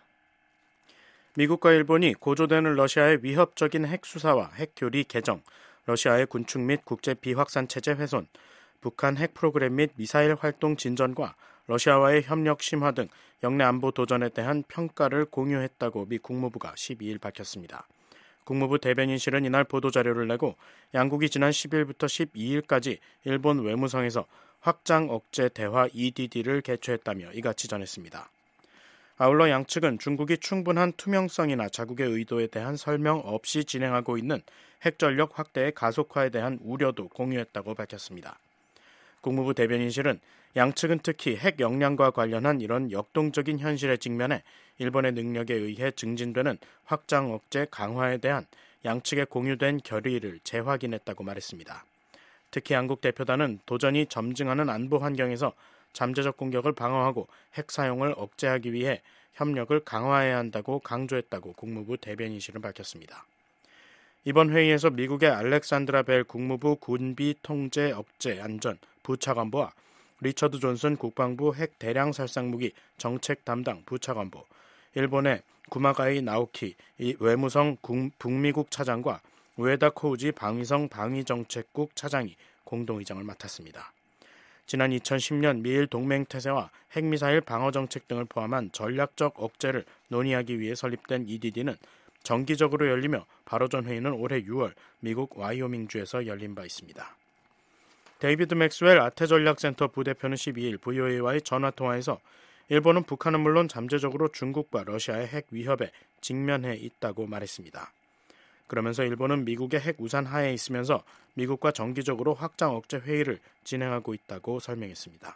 미국과 일본이 고조되는 러시아의 위협적인 핵 수사와 핵 교리 개정, 러시아의 군축 및 국제 비확산 체제 훼손, 북한 핵 프로그램 및 미사일 활동 진전과 러시아와의 협력 심화 등 영내 안보 도전에 대한 평가를 공유했다고 미 국무부가 12일 밝혔습니다. 국무부 대변인실은 이날 보도자료를 내고 양국이 지난 10일부터 12일까지 일본 외무성에서 확장 억제 대화 EDD를 개최했다며 이같이 전했습니다. 아울러 양측은 중국이 충분한 투명성이나 자국의 의도에 대한 설명 없이 진행하고 있는 핵전력 확대의 가속화에 대한 우려도 공유했다고 밝혔습니다. 국무부 대변인실은 양측은 특히 핵 역량과 관련한 이런 역동적인 현실에 직면해 일본의 능력에 의해 증진되는 확장 억제 강화에 대한 양측의 공유된 결의를 재확인했다고 말했습니다. 특히 한국 대표단은 도전이 점증하는 안보 환경에서 잠재적 공격을 방어하고 핵 사용을 억제하기 위해 협력을 강화해야 한다고 강조했다고 국무부 대변인실은 밝혔습니다. 이번 회의에서 미국의 알렉산드라 벨 국무부 군비 통제 억제 안전 부차관보와 리처드 존슨 국방부 핵 대량 살상무기 정책 담당 부차관보, 일본의 구마가이 나오키 외무성 북미국 차장과 우에다 코우지 방위성 방위정책국 차장이 공동의장을 맡았습니다. 지난 2010년 미일 동맹태세와 핵미사일 방어정책 등을 포함한 전략적 억제를 논의하기 위해 설립된 EDD는 정기적으로 열리며 바로 전 회의는 올해 6월 미국 와이오밍주에서 열린 바 있습니다. 데이비드 맥스웰 아태전략센터 부대표는 12일 VOA와의 전화통화에서 일본은 북한은 물론 잠재적으로 중국과 러시아의 핵 위협에 직면해 있다고 말했습니다. 그러면서 일본은 미국의 핵 우산 하에 있으면서 미국과 정기적으로 확장 억제 회의를 진행하고 있다고 설명했습니다.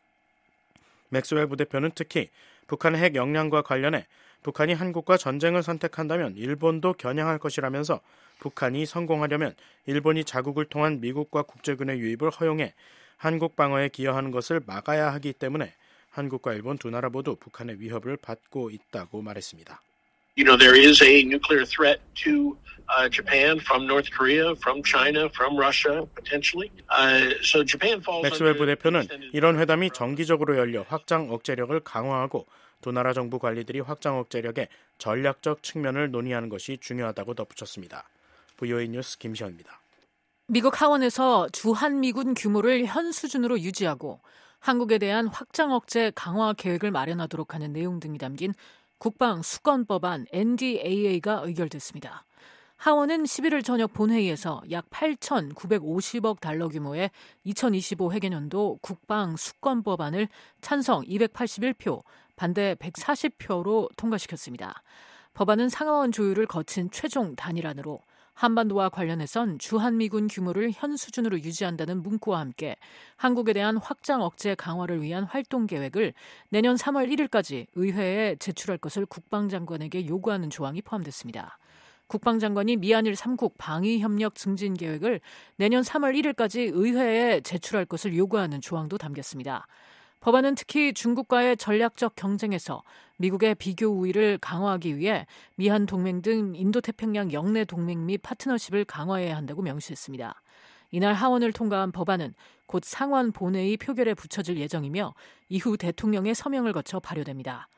맥스웰 부대표는 특히 북한의 핵 역량과 관련해 북한이 한국과 전쟁을 선택한다면 일본도 겨냥할 것이라면서 북한이 성공하려면 일본이 자국을 통한 미국과 국제군의 유입을 허용해 한국 방어에 기여하는 것을 막아야 하기 때문에 한국과 일본 두 나라 모두 북한의 위협을 받고 있다고 말했습니다. You know, there is a nuclear threat to Japan from North Korea, from China, from Russia, potentially. So Japan falls. 맥스웰 부대표는 이런 회담이 정기적으로 열려 확장 억제력을 강화하고 두 나라 정부 관리들이 확장 억제력의 전략적 측면을 논의하는 것이 중요하다고 덧붙였습니다. VOA 뉴스 김시영입니다. 미국 하원에서 주한미군 규모를 현 수준으로 유지하고 한국에 대한 확장 억제 강화 계획을 마련하도록 하는 내용 등이 담긴 국방 수권법안 NDAA가 의결됐습니다. 하원은 11일 저녁 본회의에서 약 8,950억 달러 규모의 2025 회계년도 국방 수권법안을 찬성 281표, 반대 140표로 통과시켰습니다. 법안은 상하원 조율을 거친 최종 단일안으로 한반도와 관련해선 주한미군 규모를 현 수준으로 유지한다는 문구와 함께 한국에 대한 확장 억제 강화를 위한 활동 계획을 내년 3월 1일까지 의회에 제출할 것을 국방장관에게 요구하는 조항이 포함됐습니다. 국방장관이 미한일 3국 방위협력 증진 계획을 내년 3월 1일까지 의회에 제출할 것을 요구하는 조항도 담겼습니다. 법안은 특히 중국과의 전략적 경쟁에서 미국의 비교 우위를 강화하기 위해 미한 동맹 등 인도태평양 영내 동맹 및 파트너십을 강화해야 한다고 명시했습니다. 이날 하원을 통과한 법안은 곧 상원 본회의 표결에 붙여질 예정이며 이후 대통령의 서명을 거쳐 발효됩니다.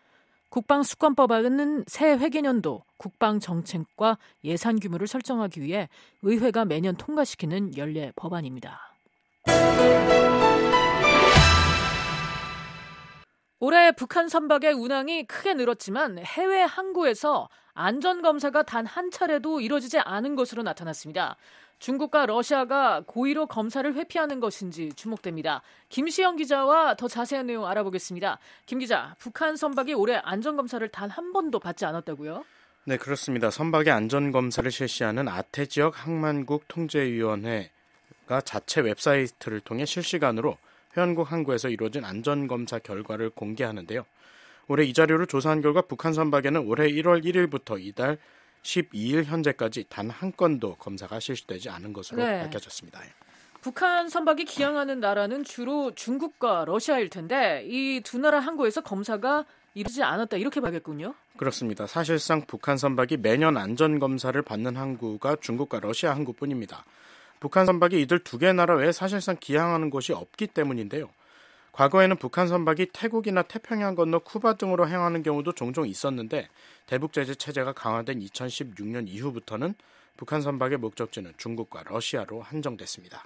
국방수권법안은 새 회계년도 국방정책과 예산 규모를 설정하기 위해 의회가 매년 통과시키는 연례 법안입니다. 올해 북한 선박의 운항이 크게 늘었지만 해외 항구에서 안전검사가 단 한 차례도 이뤄지지 않은 것으로 나타났습니다. 중국과 러시아가 고의로 검사를 회피하는 것인지 주목됩니다. 김시영 기자와 더 자세한 내용 알아보겠습니다. 김 기자, 북한 선박이 올해 안전검사를 단 한 번도 받지 않았다고요? 네, 그렇습니다. 선박의 안전검사를 실시하는 아태지역 항만국 통제위원회가 자체 웹사이트를 통해 실시간으로 회원국 항구에서 이루어진 안전검사 결과를 공개하는데요. 올해 이 자료를 조사한 결과 북한 선박에는 올해 1월 1일부터 이달 12일 현재까지 단 한 건도 검사가 실시되지 않은 것으로 밝혀졌습니다. 북한 선박이 기항하는 나라는 주로 중국과 러시아일 텐데 이 두 나라 항구에서 검사가 이루어지지 않았다 이렇게 봐야겠군요. 그렇습니다. 사실상 북한 선박이 매년 안전검사를 받는 항구가 중국과 러시아 항구뿐입니다. 북한 선박이 이들 두 개 나라 외에 사실상 기항하는 곳이 없기 때문인데요. 과거에는 북한 선박이 태국이나 태평양 건너 쿠바 등으로 행하는 경우도 종종 있었는데 대북 제재 체제가 강화된 2016년 이후부터는 북한 선박의 목적지는 중국과 러시아로 한정됐습니다.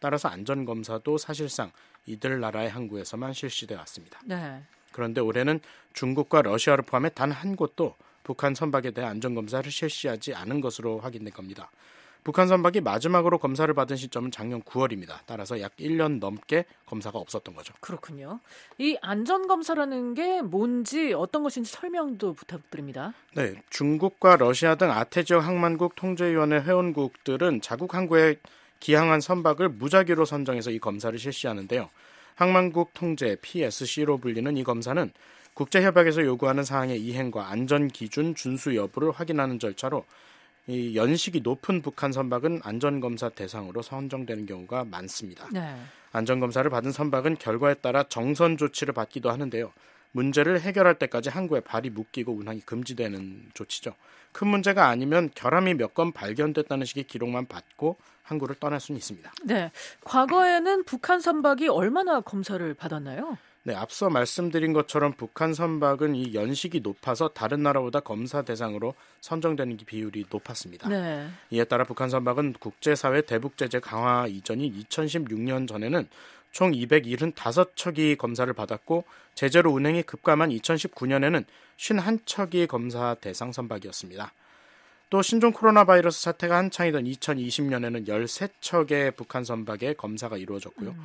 따라서 안전검사도 사실상 이들 나라의 항구에서만 실시돼 왔습니다. 네. 그런데 올해는 중국과 러시아를 포함해 단 한 곳도 북한 선박에 대한 안전검사를 실시하지 않은 것으로 확인된 겁니다. 북한 선박이 마지막으로 검사를 받은 시점은 작년 9월입니다. 따라서 약 1년 넘게 검사가 없었던 거죠. 그렇군요. 이 안전검사라는 게 뭔지 어떤 것인지 설명도 부탁드립니다. 네, 중국과 러시아 등 아태 지역 항만국 통제위원회 회원국들은 자국 항구에 기항한 선박을 무작위로 선정해서 이 검사를 실시하는데요. 항만국 통제 PSC로 불리는 이 검사는 국제협약에서 요구하는 사항의 이행과 안전기준 준수 여부를 확인하는 절차로 이 연식이 높은 북한 선박은 안전검사 대상으로 선정되는 경우가 많습니다. 네. 안전검사를 받은 선박은 결과에 따라 정선 조치를 받기도 하는데요. 문제를 해결할 때까지 항구에 발이 묶이고 운항이 금지되는 조치죠. 큰 문제가 아니면 결함이 몇 건 발견됐다는 식의 기록만 받고 항구를 떠날 수는 있습니다. 네, 과거에는 북한 선박이 얼마나 검사를 받았나요? 네, 앞서 말씀드린 것처럼 북한 선박은 이 연식이 높아서 다른 나라보다 검사 대상으로 선정되는 비율이 높았습니다. 네. 이에 따라 북한 선박은 국제사회 대북 제재 강화 이전인 2016년 전에는 총 275척이 검사를 받았고 제재로 운행이 급감한 2019년에는 51척이 검사 대상 선박이었습니다. 또 신종 코로나 바이러스 사태가 한창이던 2020년에는 13척의 북한 선박에 검사가 이루어졌고요.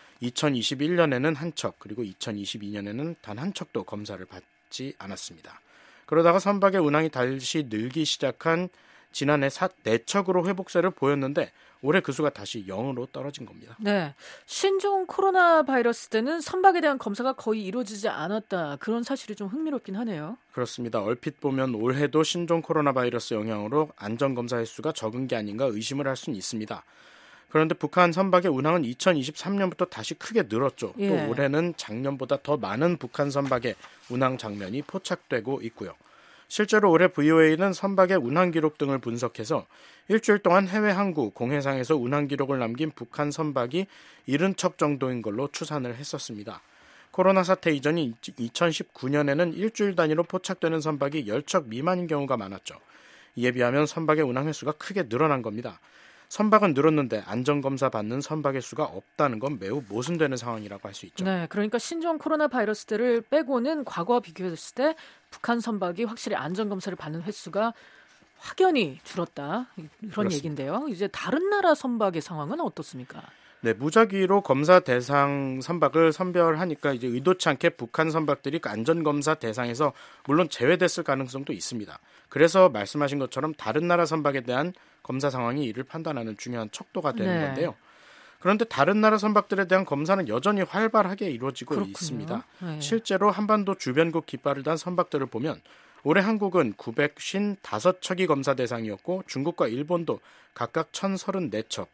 2021년에는 한 척, 그리고 2022년에는 단 한 척도 검사를 받지 않았습니다. 그러다가 선박의 운항이 다시 늘기 시작한 지난해 4척으로 회복세를 보였는데 올해 그 수가 다시 0으로 떨어진 겁니다. 네, 신종 코로나 바이러스 때는 선박에 대한 검사가 거의 이루어지지 않았다. 그런 사실이 좀 흥미롭긴 하네요. 그렇습니다. 얼핏 보면 올해도 신종 코로나 바이러스 영향으로 안전검사 횟수가 적은 게 아닌가 의심을 할 수는 있습니다. 그런데 북한 선박의 운항은 2023년부터 다시 크게 늘었죠. 예. 또 올해는 작년보다 더 많은 북한 선박의 운항 장면이 포착되고 있고요. 실제로 올해 VOA는 선박의 운항 기록 등을 분석해서 일주일 동안 해외 항구 공해상에서 운항 기록을 남긴 북한 선박이 70척 정도인 걸로 추산을 했었습니다. 코로나 사태 이전인 2019년에는 일주일 단위로 포착되는 선박이 10척 미만인 경우가 많았죠. 이에 비하면 선박의 운항 횟수가 크게 늘어난 겁니다. 선박은 늘었는데 안전검사 받는 선박의 수가 없다는 건 매우 모순되는 상황이라고 할 수 있죠. 네, 그러니까 신종 코로나 바이러스 때를 빼고는 과거와 비교했을 때 북한 선박이 확실히 안전검사를 받는 횟수가 확연히 줄었다. 이런 그렇습니다. 얘기인데요. 이제 다른 나라 선박의 상황은 어떻습니까? 네, 무작위로 검사 대상 선박을 선별하니까 이제 의도치 않게 북한 선박들이 그 안전검사 대상에서 물론 제외됐을 가능성도 있습니다. 그래서 말씀하신 것처럼 다른 나라 선박에 대한 검사 상황이 이를 판단하는 중요한 척도가 되는 네. 건데요. 그런데 다른 나라 선박들에 대한 검사는 여전히 활발하게 이루어지고 그렇군요. 있습니다. 네. 실제로 한반도 주변국 깃발을 단 선박들을 보면 올해 한국은 955척이 검사 대상이었고 중국과 일본도 각각 1034척,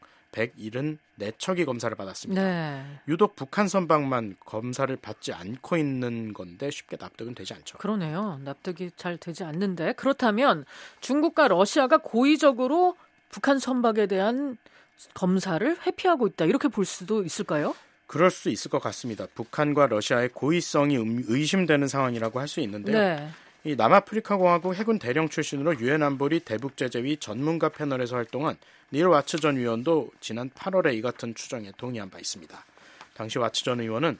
174척이 검사를 받았습니다. 네. 유독 북한 선박만 검사를 받지 않고 있는 건데 쉽게 납득은 되지 않죠. 그러네요. 납득이 잘 되지 않는데 그렇다면 중국과 러시아가 고의적으로 북한 선박에 대한 검사를 회피하고 있다. 이렇게 볼 수도 있을까요? 그럴 수 있을 것 같습니다. 북한과 러시아의 고의성이 의심되는 상황이라고 할 수 있는데요. 네. 이 남아프리카 공화국 해군 대령 출신으로 유엔 안보리 대북제재위 전문가 패널에서 활동한 닐 와츠 전 의원도 지난 8월에 이 같은 추정에 동의한 바 있습니다. 당시 와츠 전 의원은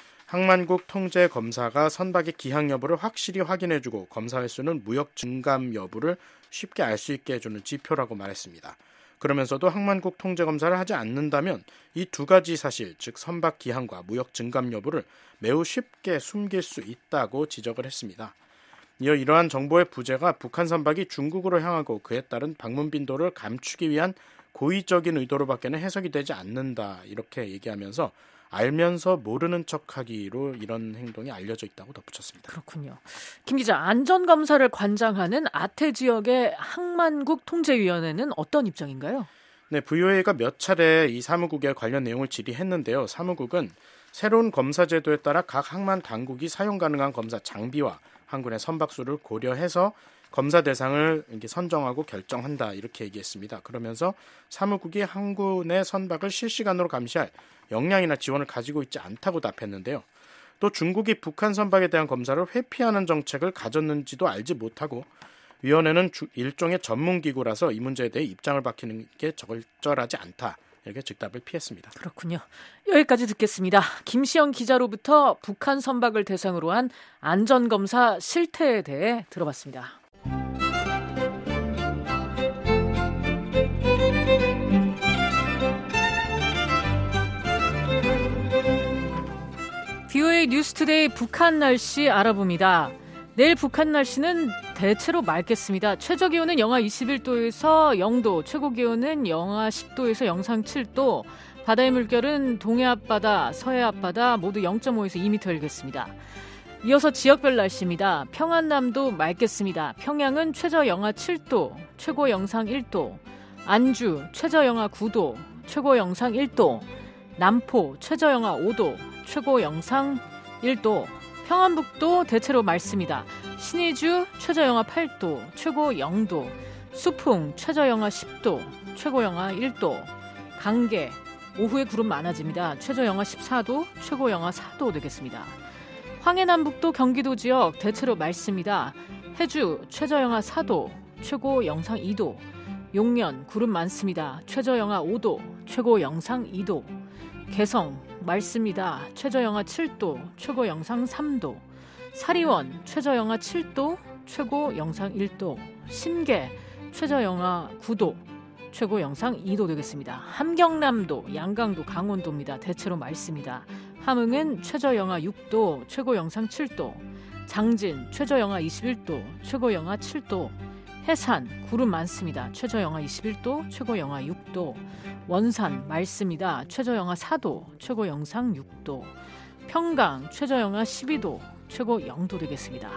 항만국 통제 검사가 선박의 기항 여부를 확실히 확인해주고 검사 횟수는 무역 증감 여부를 쉽게 알 수 있게 해주는 지표라고 말했습니다. 그러면서도 항만국 통제 검사를 하지 않는다면 이 두 가지 사실, 즉 선박 기항과 무역 증감 여부를 매우 쉽게 숨길 수 있다고 지적을 했습니다. 이어 이러한 정보의 부재가 북한 선박이 중국으로 향하고 그에 따른 방문 빈도를 감추기 위한 고의적인 의도로밖에는 해석이 되지 않는다 이렇게 얘기하면서 알면서 모르는 척하기로 이런 행동이 알려져 있다고 덧붙였습니다. 그렇군요. 김 기자, 안전검사를 관장하는 아태 지역의 항만국 통제위원회는 어떤 입장인가요? 네, VOA가 몇 차례 이 사무국에 관련 내용을 질의했는데요. 사무국은 새로운 검사 제도에 따라 각 항만 당국이 사용 가능한 검사 장비와 항군의 선박수를 고려해서 검사 대상을 이렇게 선정하고 결정한다 이렇게 얘기했습니다. 그러면서 사무국이 항군의 선박을 실시간으로 감시할 역량이나 지원을 가지고 있지 않다고 답했는데요. 또 중국이 북한 선박에 대한 검사를 회피하는 정책을 가졌는지도 알지 못하고 위원회는 일종의 전문기구라서 이 문제에 대해 입장을 밝히는 게 적절하지 않다 여기에 즉답을 피했습니다. 그렇군요. 여기까지 듣겠습니다. 김시영 기자로부터 북한 선박을 대상으로 한 안전검사 실태에 대해 들어봤습니다. VOA 뉴스투데이 북한 날씨 알아봅니다. 내일 북한 날씨는 대체로 맑겠습니다. 최저기온은 영하 21도에서 0도, 최고기온은 영하 10도에서 영상 7도, 바다의 물결은 동해 앞바다, 서해 앞바다 모두 0.5에서 2m 일겠습니다. 이어서 지역별 날씨입니다. 평안남도 맑겠습니다. 평양은 최저 영하 7도, 최고 영상 1도, 안주 최저 영하 9도, 최고 영상 1도, 남포 최저 영하 5도, 최고 영상 1도, 평안북도 대체로 맑습니다. 신의주 최저 영하 8도, 최고 0도, 수풍 최저 영하 10도, 최고 영하 1도, 강계 오후에 구름 많아집니다. 최저 영하 14도, 최고 영하 4도 되겠습니다. 황해남북도 경기도 지역 대체로 맑습니다. 해주 최저 영하 4도, 최고 영상 2도, 용년 구름 많습니다. 최저 영하 5도, 최고 영상 2도, 개성 맑습니다. 최저 영하 7도, 최고 영상 3도, 사리원 최저 영하 7도, 최고 영상 1도, 신계 최저 영하 9도, 최고 영상 2도 되겠습니다. 함경남도, 양강도, 강원도입니다. 대체로 맑습니다. 함흥은 최저 영하 6도, 최고 영상 7도, 장진 최저 영하 21도, 최고 영하 7도, 해산 구름 많습니다. 최저 영하 21도, 최고 영하 6도, 원산 맑습니다. 최저 영하 4도, 최고 영상 6도, 평강 최저 영하 12도, 최고 0도 되겠습니다.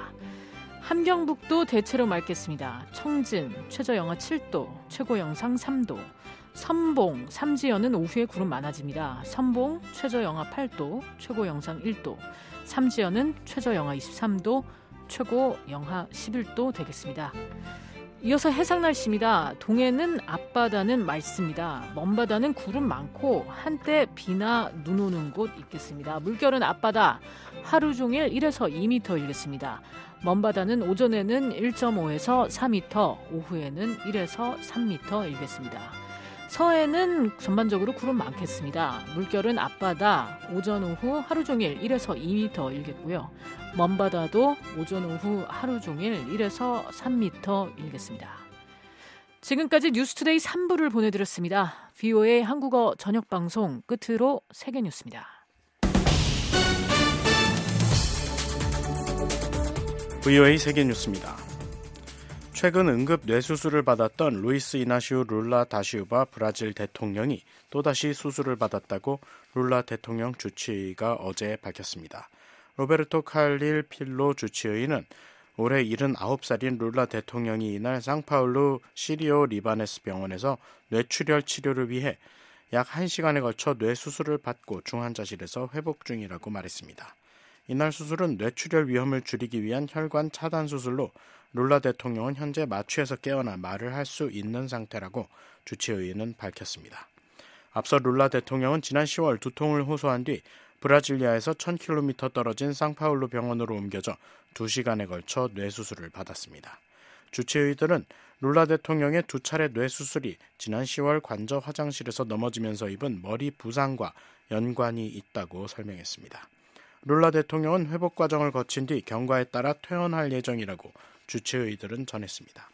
함경북도 대체로 맑겠습니다. 청진 최저 영하 7도, 최고 영상 3도, 선봉, 삼지연은 오후에 구름 많아집니다. 선봉 최저 영하 8도, 최고 영상 1도, 삼지연은 최저 영하 23도, 최고 영하 11도 되겠습니다. 이어서 해상 날씨입니다. 동해는 앞바다는 맑습니다. 먼바다는 구름 많고 한때 비나 눈 오는 곳 있겠습니다. 물결은 앞바다 하루 종일 1에서 2m 일겠습니다. 먼바다는 오전에는 1.5에서 4m, 오후에는 1에서 3m 일겠습니다. 서해는 전반적으로 구름 많겠습니다. 물결은 앞바다 오전 오후 하루 종일 1에서 2m 일겠고요. 먼바다도 오전 오후 하루 종일 1에서 3m 일겠습니다. 지금까지 뉴스투데이 3부를 보내드렸습니다. VOA 한국어 저녁방송 끝으로 세계뉴스입니다. VOA 세계뉴스입니다. 최근 응급 뇌수술을 받았던 루이스 이나시우 룰라 다시우바 브라질 대통령이 또다시 수술을 받았다고 룰라 대통령 주치의가 어제 밝혔습니다. 로베르토 칼릴 필로 주치의는 올해 79살인 룰라 대통령이 이날 상파울루 시리오 리바네스 병원에서 뇌출혈 치료를 위해 약 1시간에 걸쳐 뇌수술을 받고 중환자실에서 회복 중이라고 말했습니다. 이날 수술은 뇌출혈 위험을 줄이기 위한 혈관 차단 수술로 룰라 대통령은 현재 마취에서 깨어나 말을 할 수 있는 상태라고 주치의는 밝혔습니다. 앞서 룰라 대통령은 지난 10월 두통을 호소한 뒤 브라질리아에서 1000km 떨어진 상파울루 병원으로 옮겨져 2시간에 걸쳐 뇌수술을 받았습니다. 주치의들은 룰라 대통령의 2차례 뇌수술이 지난 10월 관저 화장실에서 넘어지면서 입은 머리 부상과 연관이 있다고 설명했습니다. 룰라 대통령은 회복 과정을 거친 뒤 경과에 따라 퇴원할 예정이라고 주치의들은 전했습니다.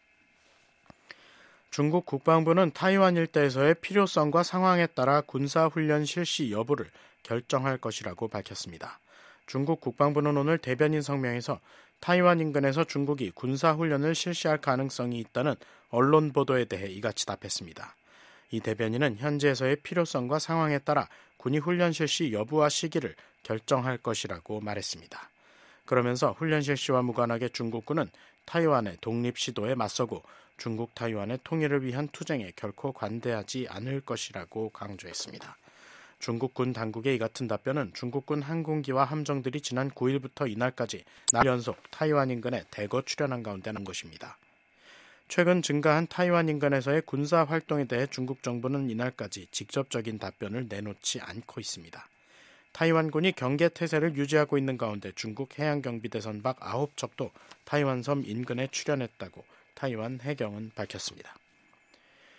중국 국방부는 타이완 일대에서의 필요성과 상황에 따라 군사훈련 실시 여부를 결정할 것이라고 밝혔습니다. 중국 국방부는 오늘 대변인 성명에서 타이완 인근에서 중국이 군사훈련을 실시할 가능성이 있다는 언론 보도에 대해 이같이 답했습니다. 이 대변인은 현지에서의 필요성과 상황에 따라 군이 훈련 실시 여부와 시기를 결정할 것이라고 말했습니다. 그러면서 훈련 실시와 무관하게 중국군은 타이완의 독립 시도에 맞서고 중국 타이완의 통일을 위한 투쟁에 결코 관대하지 않을 것이라고 강조했습니다. 중국군 당국의 이 같은 답변은 중국군 항공기와 함정들이 지난 9일부터 이날까지 날 연속 타이완 인근에 대거 출현한 가운데 난 것입니다. 최근 증가한 타이완 인근에서의 군사 활동에 대해 중국 정부는 이날까지 직접적인 답변을 내놓지 않고 있습니다. 타이완군이 경계 태세를 유지하고 있는 가운데 중국 해양경비대 선박 9척도 타이완 섬 인근에 출현했다고 타이완 해경은 밝혔습니다.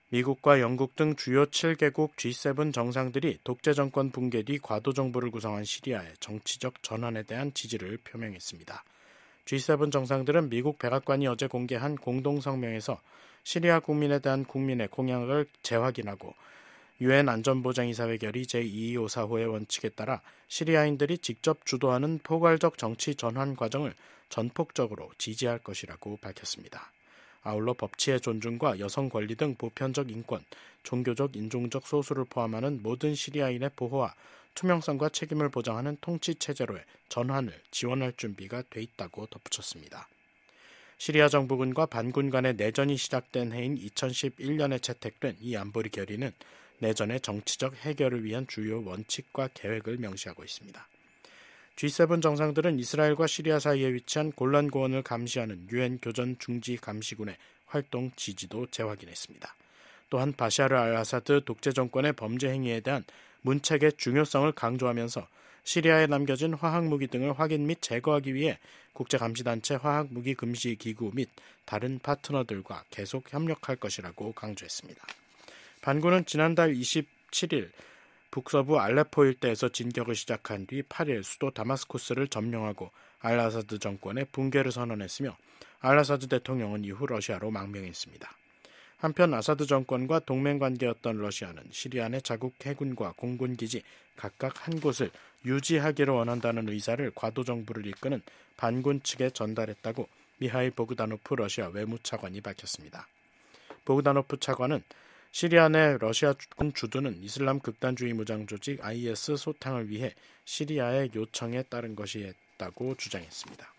미국과 영국 등 주요 7개국 G7 정상들이 독재 정권 붕괴 뒤 과도 정부를 구성한 시리아의 정치적 전환에 대한 지지를 표명했습니다. G7 정상들은 미국 백악관이 어제 공개한 공동 성명에서 시리아 국민에 대한 국민의 공약을 재확인하고 유엔 안전보장이사회 결의 제2254호의 원칙에 따라 시리아인들이 직접 주도하는 포괄적 정치 전환 과정을 전폭적으로 지지할 것이라고 밝혔습니다. 아울러 법치의 존중과 여성 권리 등 보편적 인권, 종교적, 인종적 소수를 포함하는 모든 시리아인의 보호와 투명성과 책임을 보장하는 통치 체제로의 전환을 지원할 준비가 돼 있다고 덧붙였습니다. 시리아 정부군과 반군 간의 내전이 시작된 해인 2011년에 채택된 이 안보리 결의는 내전의 정치적 해결을 위한 주요 원칙과 계획을 명시하고 있습니다. G7 정상들은 이스라엘과 시리아 사이에 위치한 골란 고원을 감시하는 유엔 교전 중지 감시군의 활동 지지도 재확인했습니다. 또한 바샤르 알아사드 독재 정권의 범죄 행위에 대한 문책의 중요성을 강조하면서 시리아에 남겨진 화학무기 등을 확인 및 제거하기 위해 국제감시단체 화학무기금지기구 및 다른 파트너들과 계속 협력할 것이라고 강조했습니다. 반군은 지난달 27일 북서부 알레포 일대에서 진격을 시작한 뒤 8일 수도 다마스쿠스를 점령하고 알아사드 정권의 붕괴를 선언했으며 알아사드 대통령은 이후 러시아로 망명했습니다. 한편 아사드 정권과 동맹관계였던 러시아는 시리아 내 자국 해군과 공군기지 각각 한 곳을 유지하기를 원한다는 의사를 과도 정부를 이끄는 반군 측에 전달했다고 미하일 보그다노프 러시아 외무차관이 밝혔습니다. 보그다노프 차관은 시리아 내 러시아군 주둔은 이슬람 극단주의 무장 조직 IS 소탕을 위해 시리아의 요청에 따른 것이었다고 주장했습니다.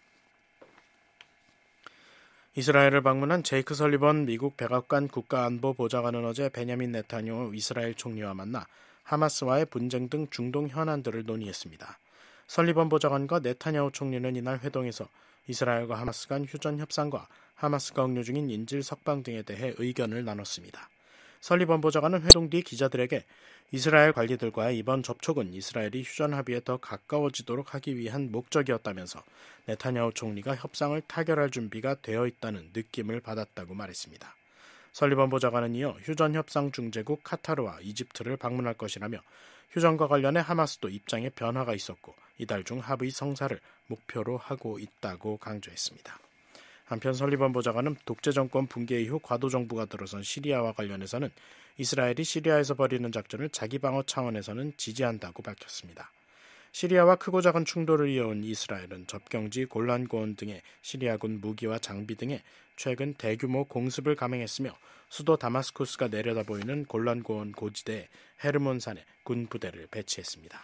이스라엘을 방문한 제이크 설리번 미국 백악관 국가안보보좌관은 어제 베냐민 네타냐후 이스라엘 총리와 만나 하마스와의 분쟁 등 중동 현안들을 논의했습니다. 설리번 보좌관과 네타냐후 총리는 이날 회동에서 이스라엘과 하마스 간 휴전 협상과 하마스가 억류 중인 인질 석방 등에 대해 의견을 나눴습니다. 설리번 보좌관은 회동 뒤 기자들에게 이스라엘 관리들과의 이번 접촉은 이스라엘이 휴전 합의에 더 가까워지도록 하기 위한 목적이었다면서 네타냐후 총리가 협상을 타결할 준비가 되어 있다는 느낌을 받았다고 말했습니다. 설리번 보좌관은 이어 휴전 협상 중재국 카타르와 이집트를 방문할 것이라며 휴전과 관련해 하마스도 입장에 변화가 있었고 이달 중 합의 성사를 목표로 하고 있다고 강조했습니다. 한편 설리번 보좌관은 독재 정권 붕괴 이후 과도 정부가 들어선 시리아와 관련해서는 이스라엘이 시리아에서 벌이는 작전을 자기 방어 차원에서는 지지한다고 밝혔습니다. 시리아와 크고 작은 충돌을 이어온 이스라엘은 접경지 골란 고원 등의 시리아군 무기와 장비 등에 최근 대규모 공습을 감행했으며 수도 다마스쿠스가 내려다 보이는 골란 고원 고지대에 헤르몬산에 군 부대를 배치했습니다.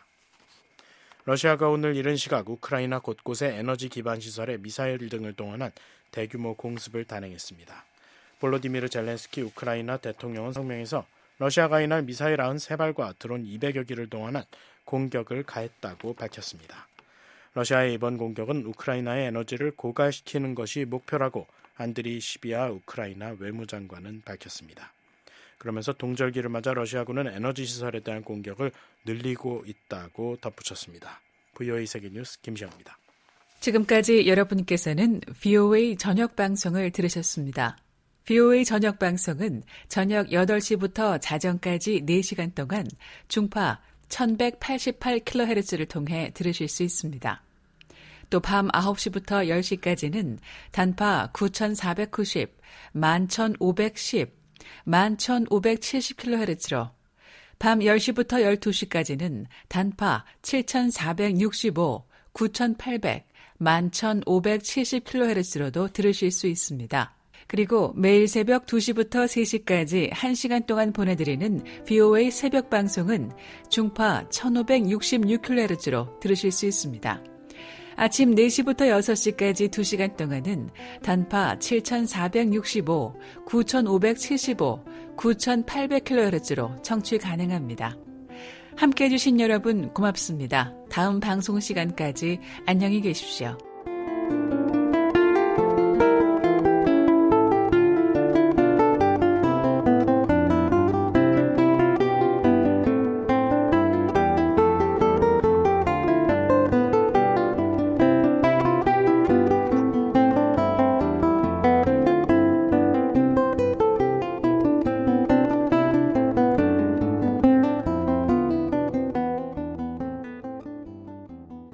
러시아가 오늘 이른 시각 우크라이나 곳곳의 에너지 기반 시설에 미사일 등을 동원한 대규모 공습을 단행했습니다. 볼로디미르 젤렌스키 우크라이나 대통령은 성명에서 러시아가 이날 미사일 93발과 드론 200여 기를 동원한 공격을 가했다고 밝혔습니다. 러시아의 이번 공격은 우크라이나의 에너지를 고갈시키는 것이 목표라고 안드리 시비아 우크라이나 외무장관은 밝혔습니다. 그러면서 동절기를 맞아 러시아군은 에너지 시설에 대한 공격을 늘리고 있다고 덧붙였습니다. VOA 세계뉴스 김시영입니다. 지금까지 여러분께서는 VOA 저녁 방송을 들으셨습니다. VOA 저녁 방송은 저녁 8시부터 자정까지 4시간 동안 중파 1188kHz를 통해 들으실 수 있습니다. 또 밤 9시부터 10시까지는 단파 9490, 11510, 11570kHz로 밤 10시부터 12시까지는 단파 7465, 9800, 11570kHz로도 들으실 수 있습니다. 그리고 매일 새벽 2시부터 3시까지 1시간 동안 보내드리는 VOA 새벽 방송은 중파 1566kHz로 들으실 수 있습니다. 아침 4시부터 6시까지 2시간 동안은 단파 7465, 9575, 9800kHz로 청취 가능합니다. 함께해 주신 여러분 고맙습니다. 다음 방송 시간까지 안녕히 계십시오.